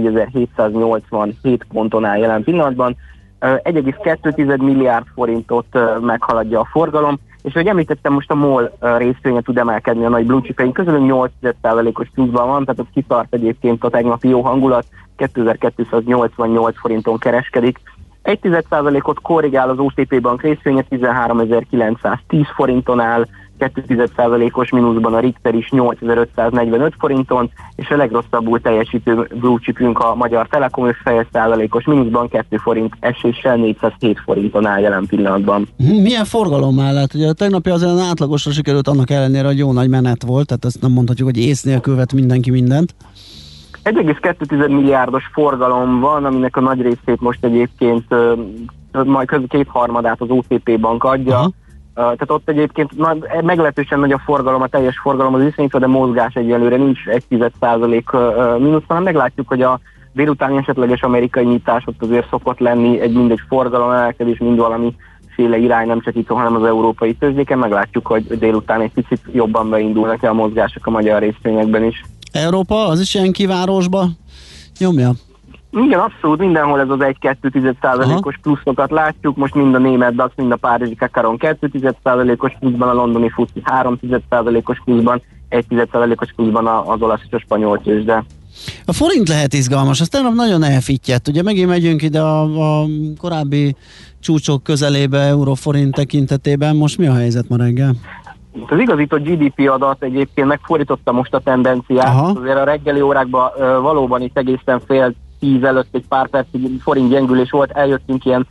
S11: 44.787 ponton áll jelen pillanatban. 1,2 milliárd forintot meghaladja a forgalom, és ahogy említettem, most a MOL részvénye tud emelkedni a nagy blue chipjeink közül, 8%-os pluszban van, tehát ott kitart egyébként a tegnapi jó hangulat, 2288 forinton kereskedik. 1,1%-ot korrigál az OTP Bank részvénye, 13.910 forinton áll, 2,1%-os mínuszban a Richter is 8.545 forinton, és a legrosszabbul teljesítő blue chipünk a Magyar Telekom, és fél százalékos mínuszban 2 forint eséssel 407 forinton áll jelen pillanatban.
S6: Milyen forgalom áll? Hát ugye a tegnapi azért átlagosra sikerült annak ellenére, hogy jó nagy menet volt, tehát ezt nem mondhatjuk, hogy ész nélkül vett mindenki mindent.
S11: 1,2 milliárdos forgalom van, aminek a nagy részét most egyébként majd kétharmadát az OTP bank adja. Tehát ott egyébként meglehetősen nagy a forgalom, a teljes forgalom az iszonyítva, de mozgás egyelőre nincs 1% mínusz, hanem meglátjuk, hogy a délutáni esetleges amerikai nyitás ott azért szokott lenni egy mindegy forgalom emelkedés, mind valamiféle irány, nem csak itt, hanem az európai tőzsdéken. Meglátjuk, hogy délután egy picit jobban beindulnak a mozgások a magyar részvényekben is.
S6: Európa az is ilyen kivárosba nyomja?
S11: Igen, abszolút, mindenhol ez az 1-2%-os pluszokat látjuk, most mind a német DAX, mind a párizsi Kakaron 2%-os pluszban, a londoni FTSE 3%-os pluszban, 1%-os pluszban az olasz és a spanyol tőzsde.
S6: A forint lehet izgalmas, azt tegnap nagyon elfittyett, ugye megint megyünk ide a korábbi csúcsok közelébe euró-forint tekintetében, most mi a helyzet ma reggel?
S11: Az igazított GDP adat egyébként megfordította most a tendenciát. Aha. Azért a reggeli órákban valóban itt egészen 9:10 előtt egy pár percig forint gyengülés volt, eljöttünk ilyen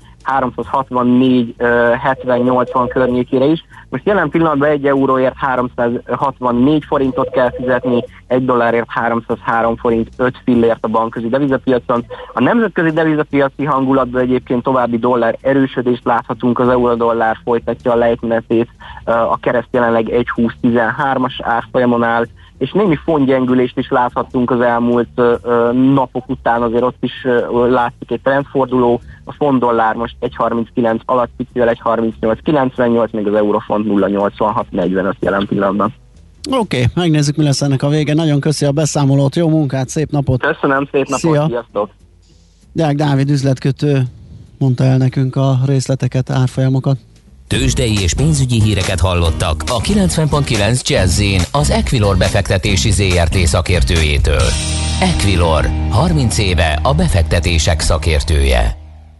S11: 364-70-80 környékére is. Most jelen pillanatban 1 euróért 364 forintot kell fizetni, 1 dollárért 303 forint 5 fillért a bankközi devizapiacon. A nemzetközi devizapiaci hangulatban egyébként további dollár erősödést láthatunk, az euró-dollár folytatja a lejtmenetét, a kereszt jelenleg 1,2013-as árfolyamon áll, és némi fontgyengülést is láthattunk az elmúlt napok után, azért ott is látszik egy trendforduló, a font-dollár most 1,39 alatt picivel 1,38,98, még az eurofont 0,86,45 jelen pillanatban.
S6: Oké, megnézzük, mi lesz ennek a vége. Nagyon köszi a beszámolót, jó munkát, szép napot!
S11: Köszönöm, szép napot,
S6: szia.
S11: Sziasztok!
S6: Deák Dávid üzletkötő mondta el nekünk a részleteket, árfolyamokat.
S10: Tőzsdei és pénzügyi híreket hallottak a 90.9 Jazz-in az Equilor befektetési ZRT szakértőjétől. Equilor, 30 éve a befektetések szakértője.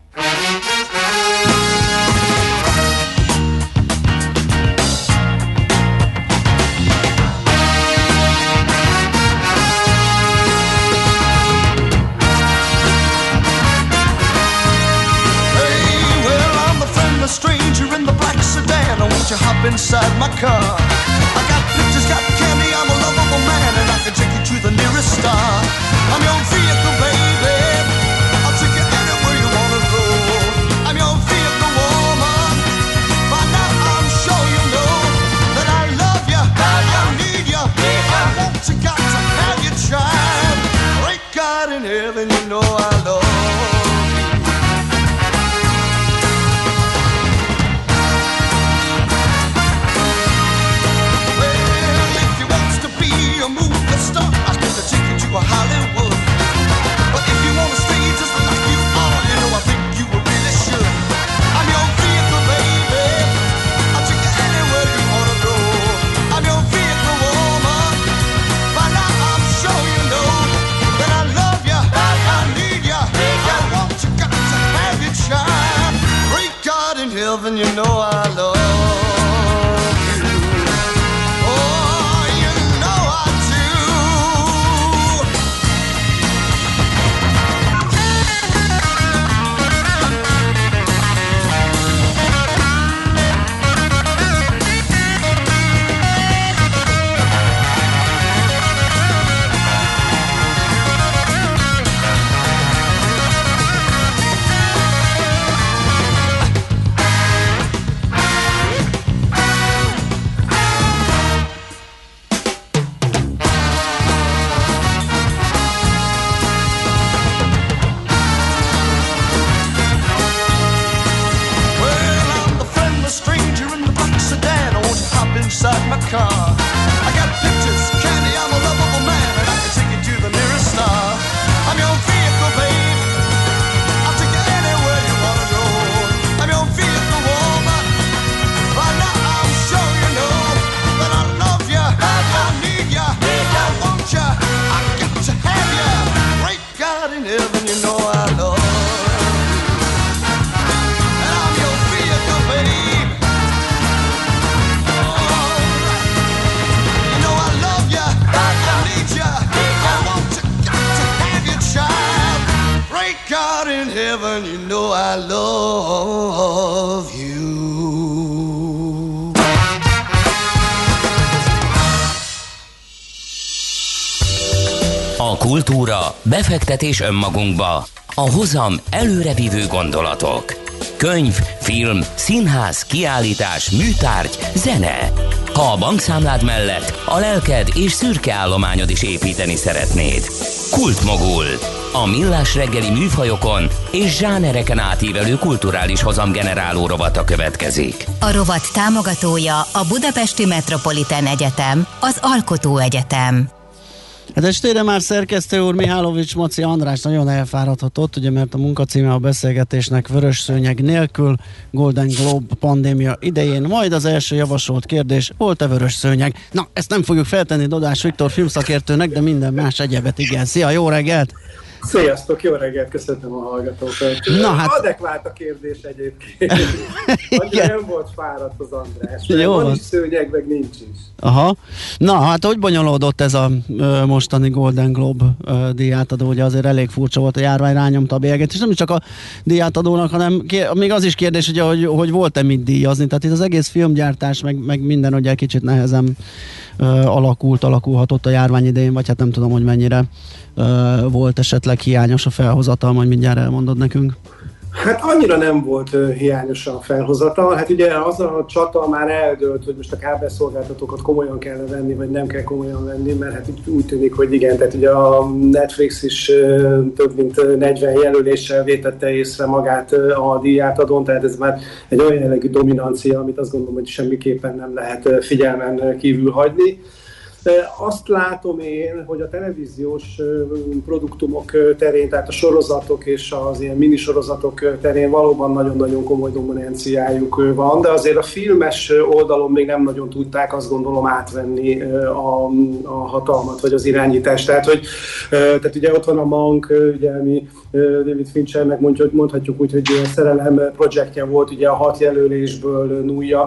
S12: You hop inside my car. I got pictures, got candy, I'm a lovable man, and I can take you to the nearest star. I'm your vehicle, baby. I'll take you anywhere you wanna go. I'm your vehicle, woman. By now I'm sure you know that I love you, that I need you. I want you, got to have you tried. Great God in heaven, you know I love. Hollywood. But if you wanna stay just like you are, you know I think you really should. I'm your vehicle, baby. I'll take you anywhere you wanna go. I'm your vehicle, woman. By now I'm sure you know that I love you, that I need you. I want you, got to have you try. Great God in heaven, you know I love. Inside my car, I got pictures, candy, I'm a lovable man, and I can take you to the nearest star. I'm your vehicle, babe. I'll take you anywhere you wanna go. I'm your vehicle, woman. By now I'm sure you know that I love you, that I need you, I want you, I got to have you. Great God in heaven, you know I love. And I'm your vehicle, babe. God in heaven, you know I love you.
S10: A kultúra, befektetés önmagunkba, a hozam előrevívő gondolatok. könyv, film, színház, kiállítás, műtárgy, zene. Ha a bankszámlád mellett a lelked és szürke állományod is építeni szeretnéd. Kultmogul. A millás reggeli műfajokon és zsánereken átívelő kulturális hozamgeneráló rovata következik.
S5: A rovat támogatója a Budapesti Metropolitán Egyetem, az Alkotó Egyetem.
S6: Hát estére már szerkesztő úr Mihálovics Maci András nagyon elfáradhatott, ugye, mert a munkacíme a beszélgetésnek Vörös szőnyeg nélkül, Golden Globe pandémia idején, majd az első javasolt kérdés, volt-e vörös szőnyeg? Na, ezt nem fogjuk feltenni Dodás Viktor filmszakértőnek, de minden más egyebet igen. Szia, jó reggelt!
S13: Sziasztok, jó reggelt, köszönöm a hallgatókat. Na, hát... Adekvát a kérdés egyébként. Annyira nem volt fáradt az András. Jó, van is szőnyeg, meg nincs is.
S6: Aha. Na, hát hogy bonyolódott ez a mostani Golden Globe díjátadó? Ugye azért elég furcsa volt, a járvány rányomta a bélyeget, és nem csak a díjátadónak, hanem még az is kérdés, ugye, hogy volt-e mit díjazni. Tehát itt az egész filmgyártás, meg minden ugye kicsit nehezen alakulhatott a járvány idején, vagy hát nem tudom, hogy mennyire volt esetleg hiányos a felhozatal, majd mindjárt elmondod nekünk.
S13: Hát annyira nem volt hiányos a felhozatal. Hát ugye az a csata már eldőlt, hogy most a kábelszolgáltatókat komolyan kell venni, vagy nem kell komolyan venni, mert hát úgy tűnik, hogy igen, tehát ugye a Netflix is több mint 40 jelöléssel vétette észre magát a díjátadón, tehát ez már egy olyan jellegű dominancia, amit azt gondolom, hogy semmiképpen nem lehet figyelmen kívül hagyni. Azt látom én, hogy a televíziós produktumok terén, tehát a sorozatok és az ilyen minisorozatok terén valóban nagyon-nagyon komoly dominanciájuk van, de azért a filmes oldalon még nem nagyon tudták, azt gondolom, átvenni a hatalmat vagy az irányítást. Tehát ugye ott van a Mank, ugye mi David Finchernek mondhatjuk úgy, hogy ilyen szerelem projektje volt, ugye a 6 jelölésből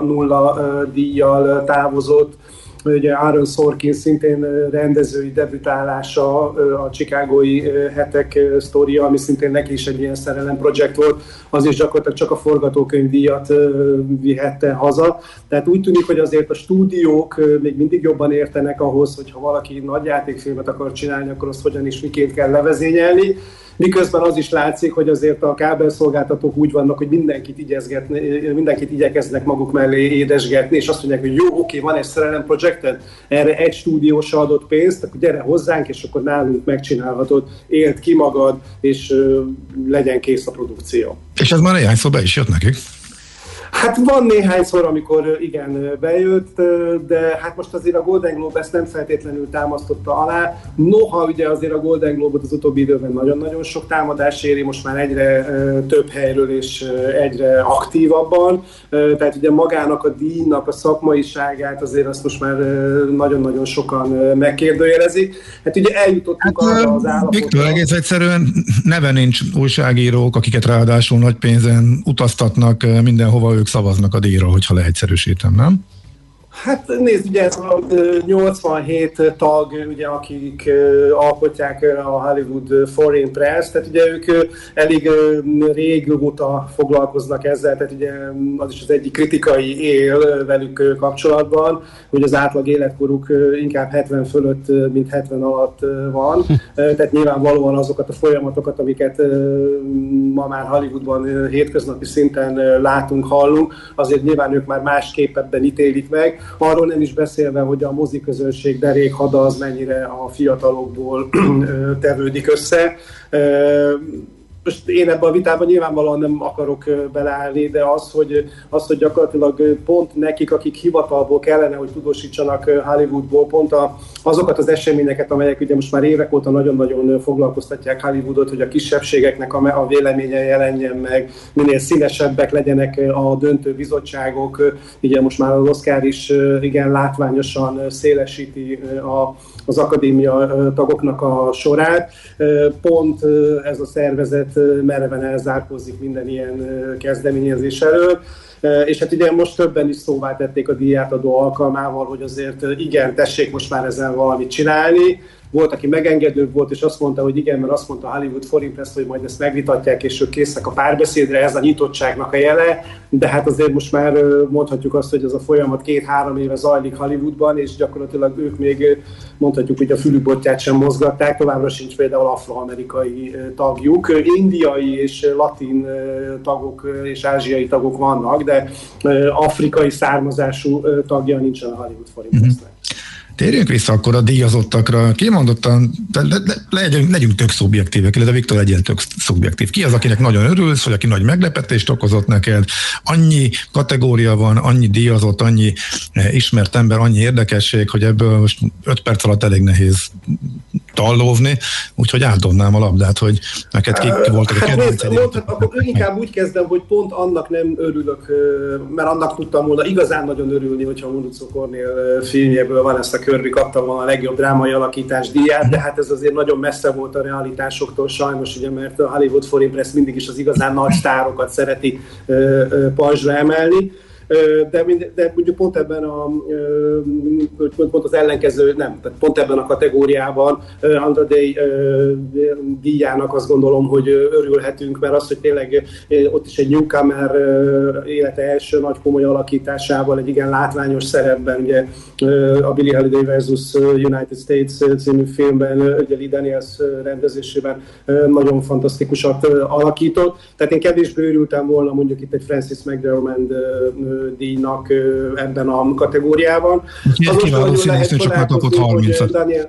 S13: 0 díjjal távozott. Ugye Aaron Sorkin szintén rendezői debütálása, a chicagói hetek sztoria, ami szintén neki is egy ilyen szerelem projekt volt, az is gyakorlatilag csak a forgatókönyvdíjat vihette haza. Tehát úgy tűnik, hogy azért a stúdiók még mindig jobban értenek ahhoz, hogyha valaki nagy játékfilmet akar csinálni, akkor azt hogyan is miként kell levezényelni. Miközben az is látszik, hogy azért a kábelszolgáltatók úgy vannak, hogy mindenkit igyekeznek maguk mellé édesgetni, és azt mondják, hogy jó, oké, van egy szerelem projekted, erre egy stúdió se adott pénzt, akkor gyere hozzánk, és akkor nálunk megcsinálhatod, éld ki magad, és legyen kész a produkció.
S7: És ez már néhányszor be is jött nekik?
S13: Hát van néhányszor, amikor igen, bejött, de hát most azért a Golden Globe ezt nem feltétlenül támasztotta alá. Noha ugye azért a Golden Globe-ot az utóbbi időben nagyon-nagyon sok támadás éri, most már egyre több helyről és egyre aktívabban. Tehát ugye magának a díjnak a szakmaiságát azért azt most már nagyon-nagyon sokan megkérdőjelezik. Hát ugye eljutottunk arra az állapotra.
S7: Viktor, egész egyszerűen neve nincs újságírók, akiket ráadásul nagy pénzen utaztatnak mindenhova, ők szavaznak a díjra, hogyha leegyszerűsítem, nem?
S13: Hát nézd, ugye ez a 87 tag, ugye, akik alkotják a Hollywood Foreign Press, tehát ugye ők elég régóta foglalkoznak ezzel, tehát ugye az is az egyik kritikai él velük kapcsolatban, hogy az átlag életkoruk inkább 70 fölött, mint 70 alatt van, tehát nyilvánvalóan azokat a folyamatokat, amiket ma már Hollywoodban hétköznapi szinten látunk, hallunk, azért nyilván ők már másképpen ítélik meg. Arról nem is beszélve, hogy a moziközönség derékhada az mennyire a fiatalokból tevődik össze. Most én ebben a vitában nyilvánvalóan nem akarok beleállni, de az, hogy gyakorlatilag pont nekik, akik hivatalból kellene, hogy tudósítsanak Hollywoodból, pont azokat az eseményeket, amelyek ugye most már évek óta nagyon-nagyon foglalkoztatják Hollywoodot, hogy a kisebbségeknek a véleménye jelenjen meg, minél színesebbek legyenek a döntő bizottságok. Ugye most már az Oscar is igen látványosan szélesíti az akadémia tagoknak a sorát. Pont ez a szervezet mereven elzárkózik minden ilyen kezdeményezés elől. És hát ugye most többen is szóvá tették a díjátadó alkalmával, hogy azért igen, tessék most már ezzel valamit csinálni. volt, aki megengedő volt, és azt mondta, hogy igen, mert azt mondta Hollywood Foreign Press, hogy majd ezt megvitatják, és ők készek a párbeszédre, ez a nyitottságnak a jele, de hát azért most már mondhatjuk azt, hogy ez a folyamat 2-3 éve zajlik Hollywoodban, és gyakorlatilag ők még mondhatjuk, hogy a fülükbotját sem mozgatták, továbbra sincs például afroamerikai tagjuk. Indiai és latin tagok és ázsiai tagok vannak, de afrikai származású tagja nincsen a Hollywood Foreign Pressnek.
S7: Térjünk vissza akkor a díjazottakra. Kimondottan, legyünk tök szubjektívek, illetve Viktor legyen tök szubjektív. Ki az, akinek nagyon örülsz, vagy aki nagy meglepetést okozott neked? Annyi kategória van, annyi díjazott, annyi ismert ember, annyi érdekesség, hogy ebből most 5 perc alatt elég nehéz tallóvni, úgyhogy átadnám a labdát, hogy neked ki voltak a kedvenced.
S13: Akkor inkább úgy kezdem, hogy pont annak nem örülök, mert annak tudtam volna igazán nagyon örülni, hogyha Maurizio Cornél filmjéből Vanessa Kirby kapta volna a legjobb drámai alakítás díját, de hát ez azért nagyon messze volt a realitásoktól sajnos, ugye, mert a Hollywood Foreign Press mindig is az igazán nagy sztárokat szereti pajzsra emelni. De mondjuk pont ebben pont az ellenkező, nem, tehát pont ebben a kategóriában Andra Day díjának azt gondolom, hogy örülhetünk, mert az, hogy tényleg ott is egy newcomer élete első nagy komoly alakításával, egy igen látványos szerepben, ugye a Billie Holiday versus United States című filmben, ugye Lee Daniels rendezésében nagyon fantasztikusat alakított. Tehát én kevésbé örültem volna mondjuk itt egy Frances McDormand díjnak ebben a kategóriában.
S7: Ilyen kiváló színésznő, csak megkapott 30-at.
S13: Daniel,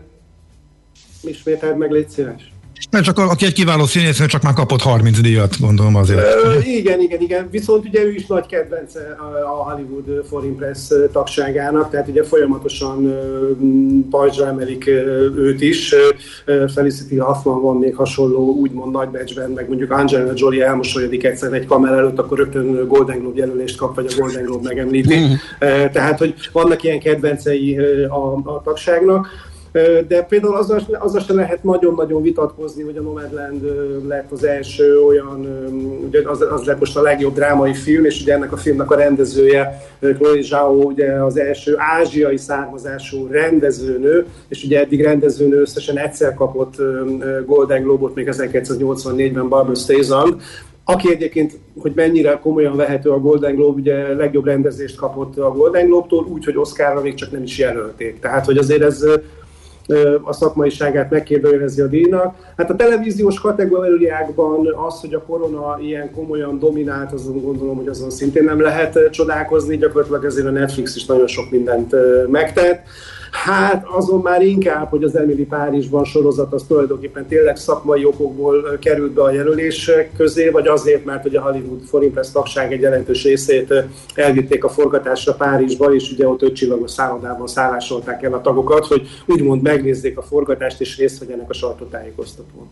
S13: ismételd meg, légy szíves.
S7: Mert csak aki egy kiváló színésznő, csak már kapott 30 díjat, gondolom azért.
S13: Igen. Viszont ugye ő is nagy kedvence a Hollywood Foreign Press tagságának, tehát ugye folyamatosan pajzsra emelik őt is. Felicity Huffman van még hasonló, úgymond nagy becsben, meg mondjuk Angelina Jolie elmosolyodik egyszer egy kamera előtt, akkor rögtön Golden Globe jelölést kap, vagy a Golden Globe megemlíti. Tehát, hogy vannak ilyen kedvencei a tagságnak. De például azzal sem lehet nagyon-nagyon vitatkozni, hogy a Nomadland lett az első olyan, ugye az lett most a legjobb drámai film, és ugye ennek a filmnek a rendezője, Chloe Zhao, ugye az első ázsiai származású rendezőnő, és ugye eddig rendezőnő összesen egyszer kapott Golden Globe-ot, még 1984-ben Barbra Streisand, aki egyébként, hogy mennyire komolyan vehető a Golden Globe, ugye legjobb rendezést kapott a Golden Globe-tól, úgyhogy Oscarra még csak nem is jelölték. Tehát, hogy azért ez a szakmaiságát megkérdőjelezi a díjnak. Hát a televíziós kategóriákban az, hogy a korona ilyen komolyan dominált, azon gondolom, hogy azon szintén nem lehet csodálkozni, gyakorlatilag ezért a Netflix is nagyon sok mindent megtett. Hát azon már inkább, hogy az Emily Párizsban sorozat az tulajdonképpen tényleg szakmai okokból került be a jelölések közé, vagy azért, mert ugye a Hollywood Foreign Press tagság egy jelentős részét elvitték a forgatásra Párizsba, és ugye ott 5 csillagos szállodában szállásolták el a tagokat, hogy úgymond megnézzék a forgatást, és részt vegyenek a sajtótájékoztatón.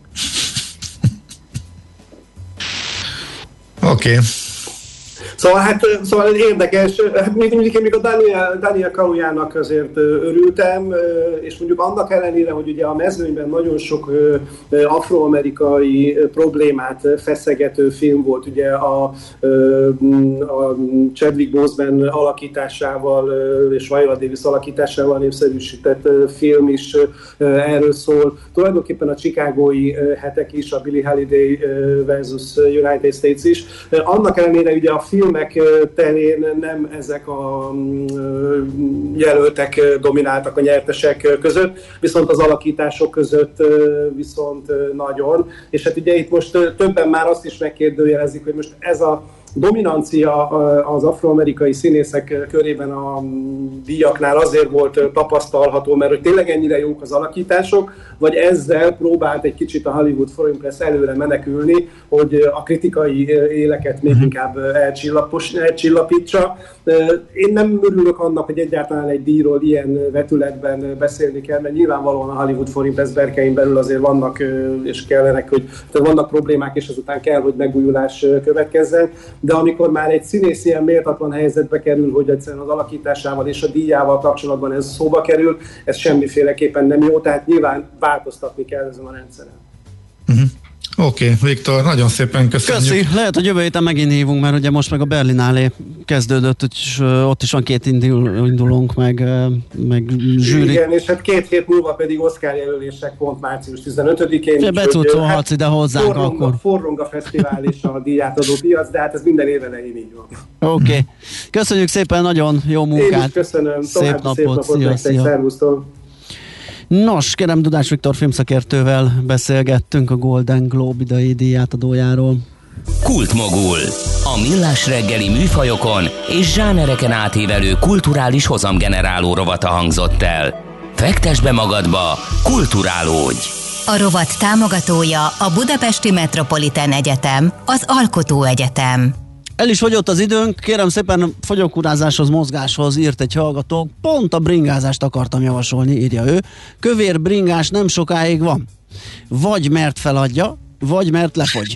S7: Oké.
S13: Szóval érdekes, hát még a Daniel Kaluuyanak azért örültem, és mondjuk annak ellenére, hogy ugye a mezőnyben nagyon sok afroamerikai problémát feszegető film volt, ugye a Chadwick Boseman alakításával és Viola Davis alakításával népszerűsített film is erről szól. Tulajdonképpen a chicagói hetek is, a Billie Holiday versus United States is. Annak ellenére ugye a filmek terén nem ezek a jelöltek domináltak a nyertesek között, viszont az alakítások között viszont nagyon. És hát ugye itt most többen már azt is megkérdőjelezik, hogy most ez a dominancia az afroamerikai színészek körében a díjaknál azért volt tapasztalható, mert hogy tényleg ennyire jók az alakítások, vagy ezzel próbált egy kicsit a Hollywood Foreign Press előre menekülni, hogy a kritikai éleket még inkább elcsillapítsa. Én nem örülök annak, hogy egyáltalán egy díjról ilyen vetületben beszélni kell, mert nyilvánvalóan a Hollywood Foreign Press berkein belül azért vannak és kellenek, hogy vannak problémák, és azután kell, hogy megújulás következzen. De amikor már egy színész ilyen méltatlan helyzetbe kerül, hogy egyszerűen az alakításával és a díjával kapcsolatban ez szóba kerül, ez semmiféleképpen nem jó, tehát nyilván változtatni kell ezen a rendszeren.
S7: Oké, Viktor, nagyon szépen köszönjük.
S6: Köszi, lehet, hogy jövő héten megint hívunk, mert ugye most meg a Berlinálé kezdődött, és ott is van 2 indulónk, meg zsűri.
S13: Igen, és hát 2 hét múlva pedig Oscar jelölések pont március 15-én.
S6: Becucolhatsz ide hozzánk akkor.
S13: Forrong a fesztivál és a díjátadó piac, de hát ez minden éven így van.
S6: Oké. Köszönjük szépen, nagyon jó munkát.
S13: Én is köszönöm.
S6: Szép napot
S13: nektek, szervusztok.
S6: Nos, kérem, Dudás Viktor filmszakértővel beszélgettünk a Golden Globe idei díjátadójáról.
S10: Kultmogul. A millás reggeli műfajokon és zsánereken átívelő kulturális hozamgeneráló rovata hangzott el. Fektess be magadba, kulturálódj!
S5: A rovat támogatója a Budapesti Metropolitán Egyetem, az Alkotó Egyetem.
S6: El is fogyott az időnk, kérem szépen, fogyókúrázáshoz, mozgáshoz írt egy hallgató, pont a bringázást akartam javasolni, írja ő. Kövér bringás nem sokáig van. Vagy mert feladja, vagy mert lefogy.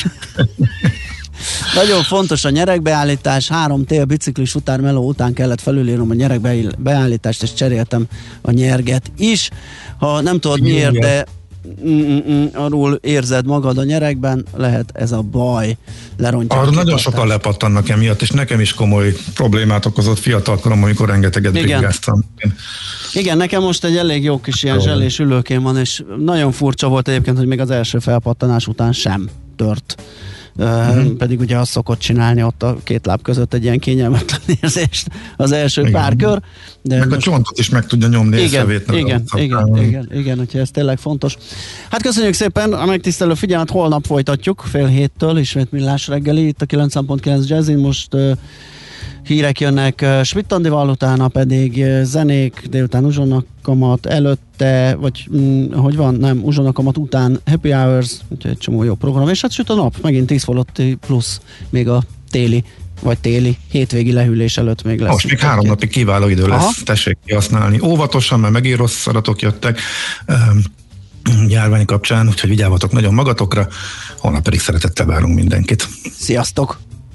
S6: Nagyon fontos a nyeregbeállítás, 3 tél biciklis meló után kellett felülírnom a nyeregbeállítást, és cseréltem a nyerget is. Ha nem tudod miért, de arról érzed magad a nyeregben, lehet ez a baj. Lerontja.
S7: Arra nagyon sokan lepattannak emiatt, és nekem is komoly problémát okozott fiatalkorom, amikor rengeteget bringáztam.
S6: Igen, nekem most egy elég jó kis ilyen zsellés ülőkém van, és nagyon furcsa volt egyébként, hogy még az első felpattanás után sem tört. Pedig ugye azt szokott csinálni ott a 2 láb között egy ilyen kényelmetlen érzést az első pár kör. De
S7: meg a csontot is meg tudja nyomni.
S6: Igen, úgyhogy ez tényleg fontos. Hát köszönjük szépen a megtisztelő figyelmet, holnap folytatjuk, 6:30 ismét Millás reggeli, itt a 90.9 Jazzin, most hírek jönnek Schmidt-Andival, utána pedig zenék, délután Uzsonnakamat, előtte, vagy hogy van, nem, Uzsonnakamat után Happy Hours, úgyhogy egy csomó jó program, és hát süt a nap, megint 10 fölötti plusz, még a téli hétvégi lehűlés előtt még lesz.
S7: Most még 3 napig kiváló idő lesz, tessék kihasználni. Óvatosan, mert megint rossz adatok jöttek járvány kapcsán, úgyhogy vigyázzatok nagyon magatokra, holnap pedig szeretettel várunk mindenkit.
S6: Sziasztok!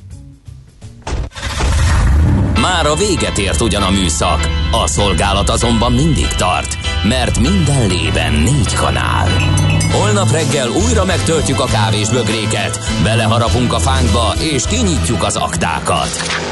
S10: Már a véget ért ugyan a műszak, a szolgálat azonban mindig tart, mert minden lében 4 kanál. Holnap reggel újra megtöltjük a kávésbögréket, beleharapunk a fánkba és kinyitjuk az aktákat.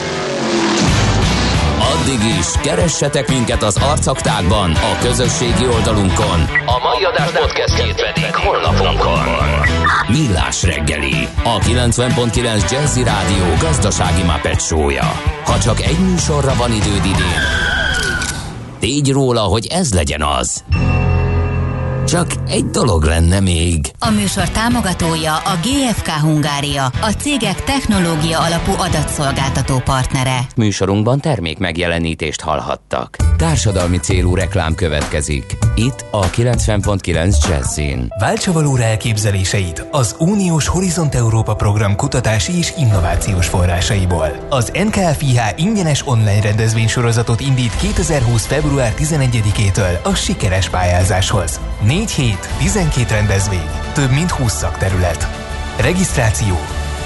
S10: Addig is keressetek minket az arcaktákban, a közösségi oldalunkon. A mai adás podcastjét pedig honlapunkon. Millás reggeli, a 90.9 Jazzy Rádió gazdasági Muppet show-ja. Ha csak egy műsorra van időd idén, tégy róla, hogy ez legyen az. Csak egy dolog lenne még.
S5: A műsor támogatója a GFK Hungária, a cégek technológia alapú adatszolgáltató partnere.
S10: Műsorunkban termék megjelenítést hallhattak. Társadalmi célú reklám következik. Itt a 90.9 Jazzin.
S14: Váltsa valóra elképzeléseit az Uniós Horizont Európa program kutatási és innovációs forrásaiból. Az NKFIH ingyenes online rendezvénysorozatot indít 2020. február 11-től a sikeres pályázáshoz. 4 hét, 12 rendezvény, több mint 20 szakterület. Regisztráció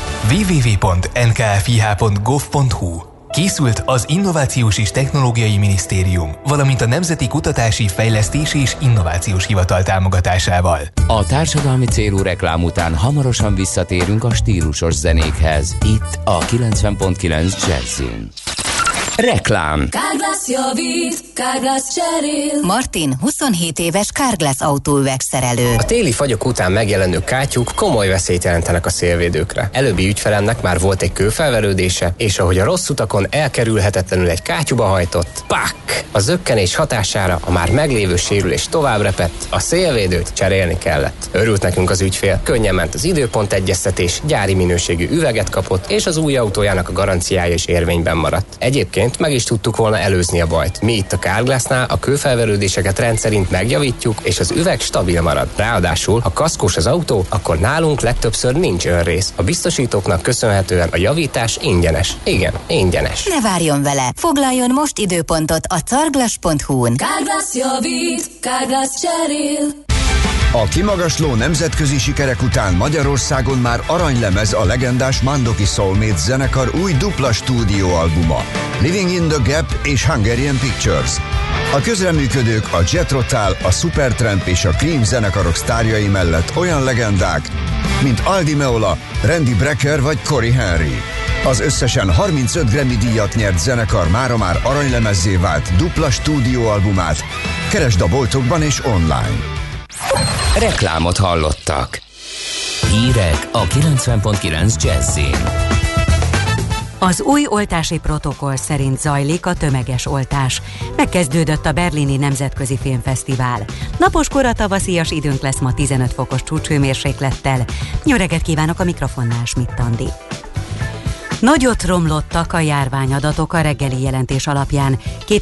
S14: www.nkfih.gov.hu. Készült az Innovációs és Technológiai Minisztérium, valamint a Nemzeti Kutatási, Fejlesztési és Innovációs Hivatal támogatásával.
S10: A társadalmi célú reklám után hamarosan visszatérünk a stílusos zenékhez. Itt a 90.9 Jazzin. Reklám.
S15: Carglass javít, Carglass cserél.
S5: Martin 27 éves Carglass autóüvegszerelő.
S16: A téli fagyok után megjelenő kátyúk komoly veszélyt jelentenek a szélvédőkre. Előbbi ügyfelemnek már volt egy kőfelverődése, és ahogy a rossz utakon elkerülhetetlenül egy kátyúba hajtott, pak! A zökkenés hatására a már meglévő sérülés tovább repett, a szélvédőt cserélni kellett. Örült nekünk az ügyfél, könnyen ment az időpontegyeztetés, gyári minőségű üveget kapott, és az új autójának a garanciája is érvényben maradt. Egyébként meg is tudtuk volna előzni a bajt. Mi itt a Carglassnál a kőfelverődéseket rendszerint megjavítjuk, és az üveg stabil marad. Ráadásul, ha kaszkós az autó, akkor nálunk legtöbbször nincs önrész. A biztosítóknak köszönhetően a javítás ingyenes. Igen, ingyenes.
S5: Ne várjon vele! Foglaljon most időpontot a carglass.hu-n.
S15: Carglass javít, Carglass cserél.
S17: A kimagasló nemzetközi sikerek után Magyarországon már aranylemez a legendás Mandoki Soulmates zenekar új dupla stúdióalbuma, Living in the Gap és Hungarian Pictures. A közreműködők a Jet Rotal, a Supertramp és a Cream zenekarok sztárjai mellett olyan legendák, mint Aldi Meola, Randy Brecker vagy Corey Henry. Az összesen 35 Grammy-díjat nyert zenekar mára már aranylemezzé vált dupla stúdióalbumát keresd a boltokban és online.
S10: Reklámot hallottak. Hírek a 90.9 Jazzin.
S1: Az új oltási protokoll szerint zajlik a tömeges oltás. Megkezdődött a Berlini Nemzetközi Filmfesztivál. Napos koratavaszias időnk lesz ma 15 fokos csúcshőmérséklettel. Jó reggelt kívánok, a mikrofonnál Schmidt Andi. Nagyot romlottak a járványadatok a reggeli jelentés alapján.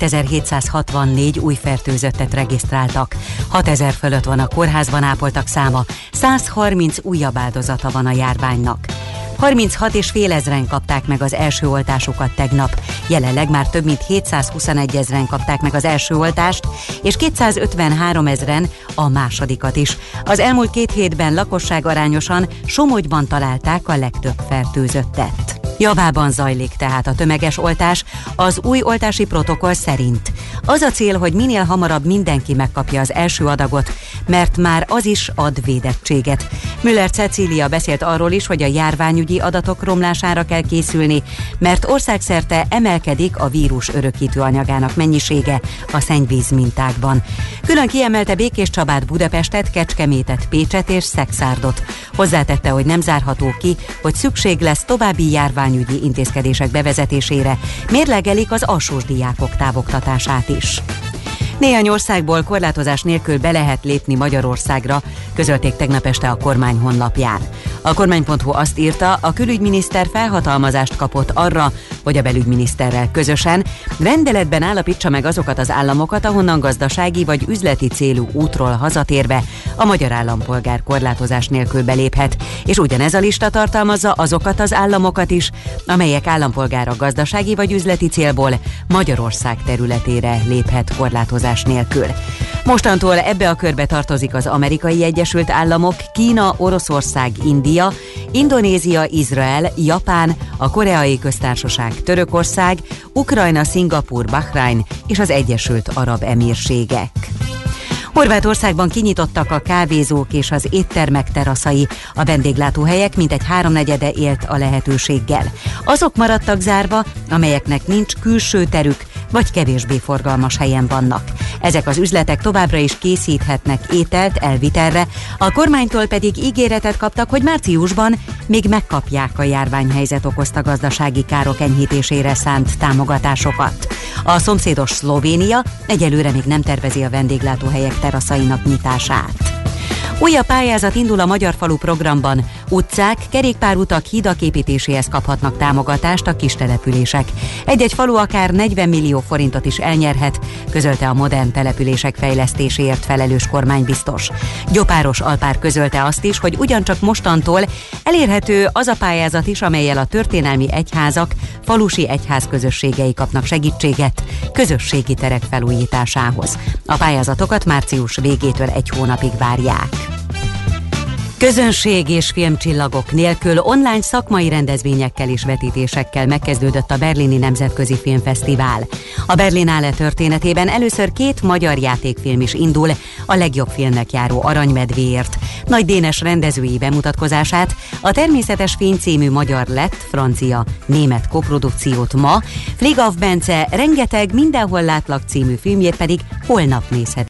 S1: 2764 új fertőzöttet regisztráltak. 6000 fölött van a kórházban ápoltak száma. 130 újabb áldozata van a járványnak. 36,5 ezren kapták meg az első oltásukat tegnap. Jelenleg már több mint 721 ezren kapták meg az első oltást, és 253 ezren a másodikat is. Az elmúlt 2 hétben lakosságarányosan Somogyban találták a legtöbb fertőzöttet. Javában zajlik tehát a tömeges oltás az új oltási protokoll szerint. Az a cél, hogy minél hamarabb mindenki megkapja az első adagot, mert már az is ad védettséget. Müller Cecília beszélt arról is, hogy a járványügyi adatok romlására kell készülni, mert országszerte emelkedik a vírus örökítő anyagának mennyisége a szennyvíz mintákban. Külön kiemelte Békéscsabát, Budapestet, Kecskemétet, Pécset és Szekszárdot. Hozzátette, hogy nem zárható ki, hogy szükség lesz további járványügyi intézkedések bevezetésére, mérlegelik az alsós diákok távoktatását is. Néhány országból korlátozás nélkül be lehet lépni Magyarországra, közölték tegnap este a kormány honlapján. A kormány.hu azt írta, a külügyminiszter felhatalmazást kapott arra, hogy a belügyminiszterrel közösen rendeletben állapítsa meg azokat az államokat, ahonnan gazdasági vagy üzleti célú útról hazatérve a magyar állampolgár korlátozás nélkül beléphet, és ugyanez a lista tartalmazza azokat az államokat is, amelyek állampolgára gazdasági vagy üzleti célból Magyarország területére léphet korlátozás nélkül. Mostantól ebbe a körbe tartozik az Amerikai Egyesült Államok, Kína, Oroszország, India, Indonézia, Izrael, Japán, a Koreai Köztársaság, Törökország, Ukrajna, Szingapúr, Bahrein és az Egyesült Arab Emírségek. Horvátországban kinyitottak a kávézók és az éttermek teraszai, a vendéglátóhelyek mintegy 3/4 élt a lehetőséggel. Azok maradtak zárva, amelyeknek nincs külső terük, vagy kevésbé forgalmas helyen vannak. Ezek az üzletek továbbra is készíthetnek ételt elvitelre, a kormánytól pedig ígéretet kaptak, hogy márciusban még megkapják a járványhelyzet okozta gazdasági károk enyhítésére szánt támogatásokat. A szomszédos Szlovénia egyelőre még nem tervezi a vendéglátóhelyek teraszainak nyitását. Újabb pályázat indul a Magyar Falu programban. Utcák, kerékpárutak, hidak építéséhez kaphatnak támogatást a kistelepülések. Egy-egy falu akár 40 millió forintot is elnyerhet, közölte a modern települések fejlesztéséért felelős kormánybiztos. Gyopáros Alpár közölte azt is, hogy ugyancsak mostantól elérhető az a pályázat is, amellyel a történelmi egyházak, falusi egyházközösségei kapnak segítséget közösségi terek felújításához. A pályázatokat március végétől 1 hónapig várják. Közönség és filmcsillagok nélkül online szakmai rendezvényekkel és vetítésekkel megkezdődött a Berlini Nemzetközi Filmfesztivál. A Berlinale történetében először 2 magyar játékfilm is indul a legjobb filmnek járó Aranymedvéért. Nagy Dénes rendezői bemutatkozását, a Természetes fény című magyar lett, francia, német koprodukciót ma, Fligav Bence Rengeteg mindenhol látlak című filmjét pedig holnap nézhet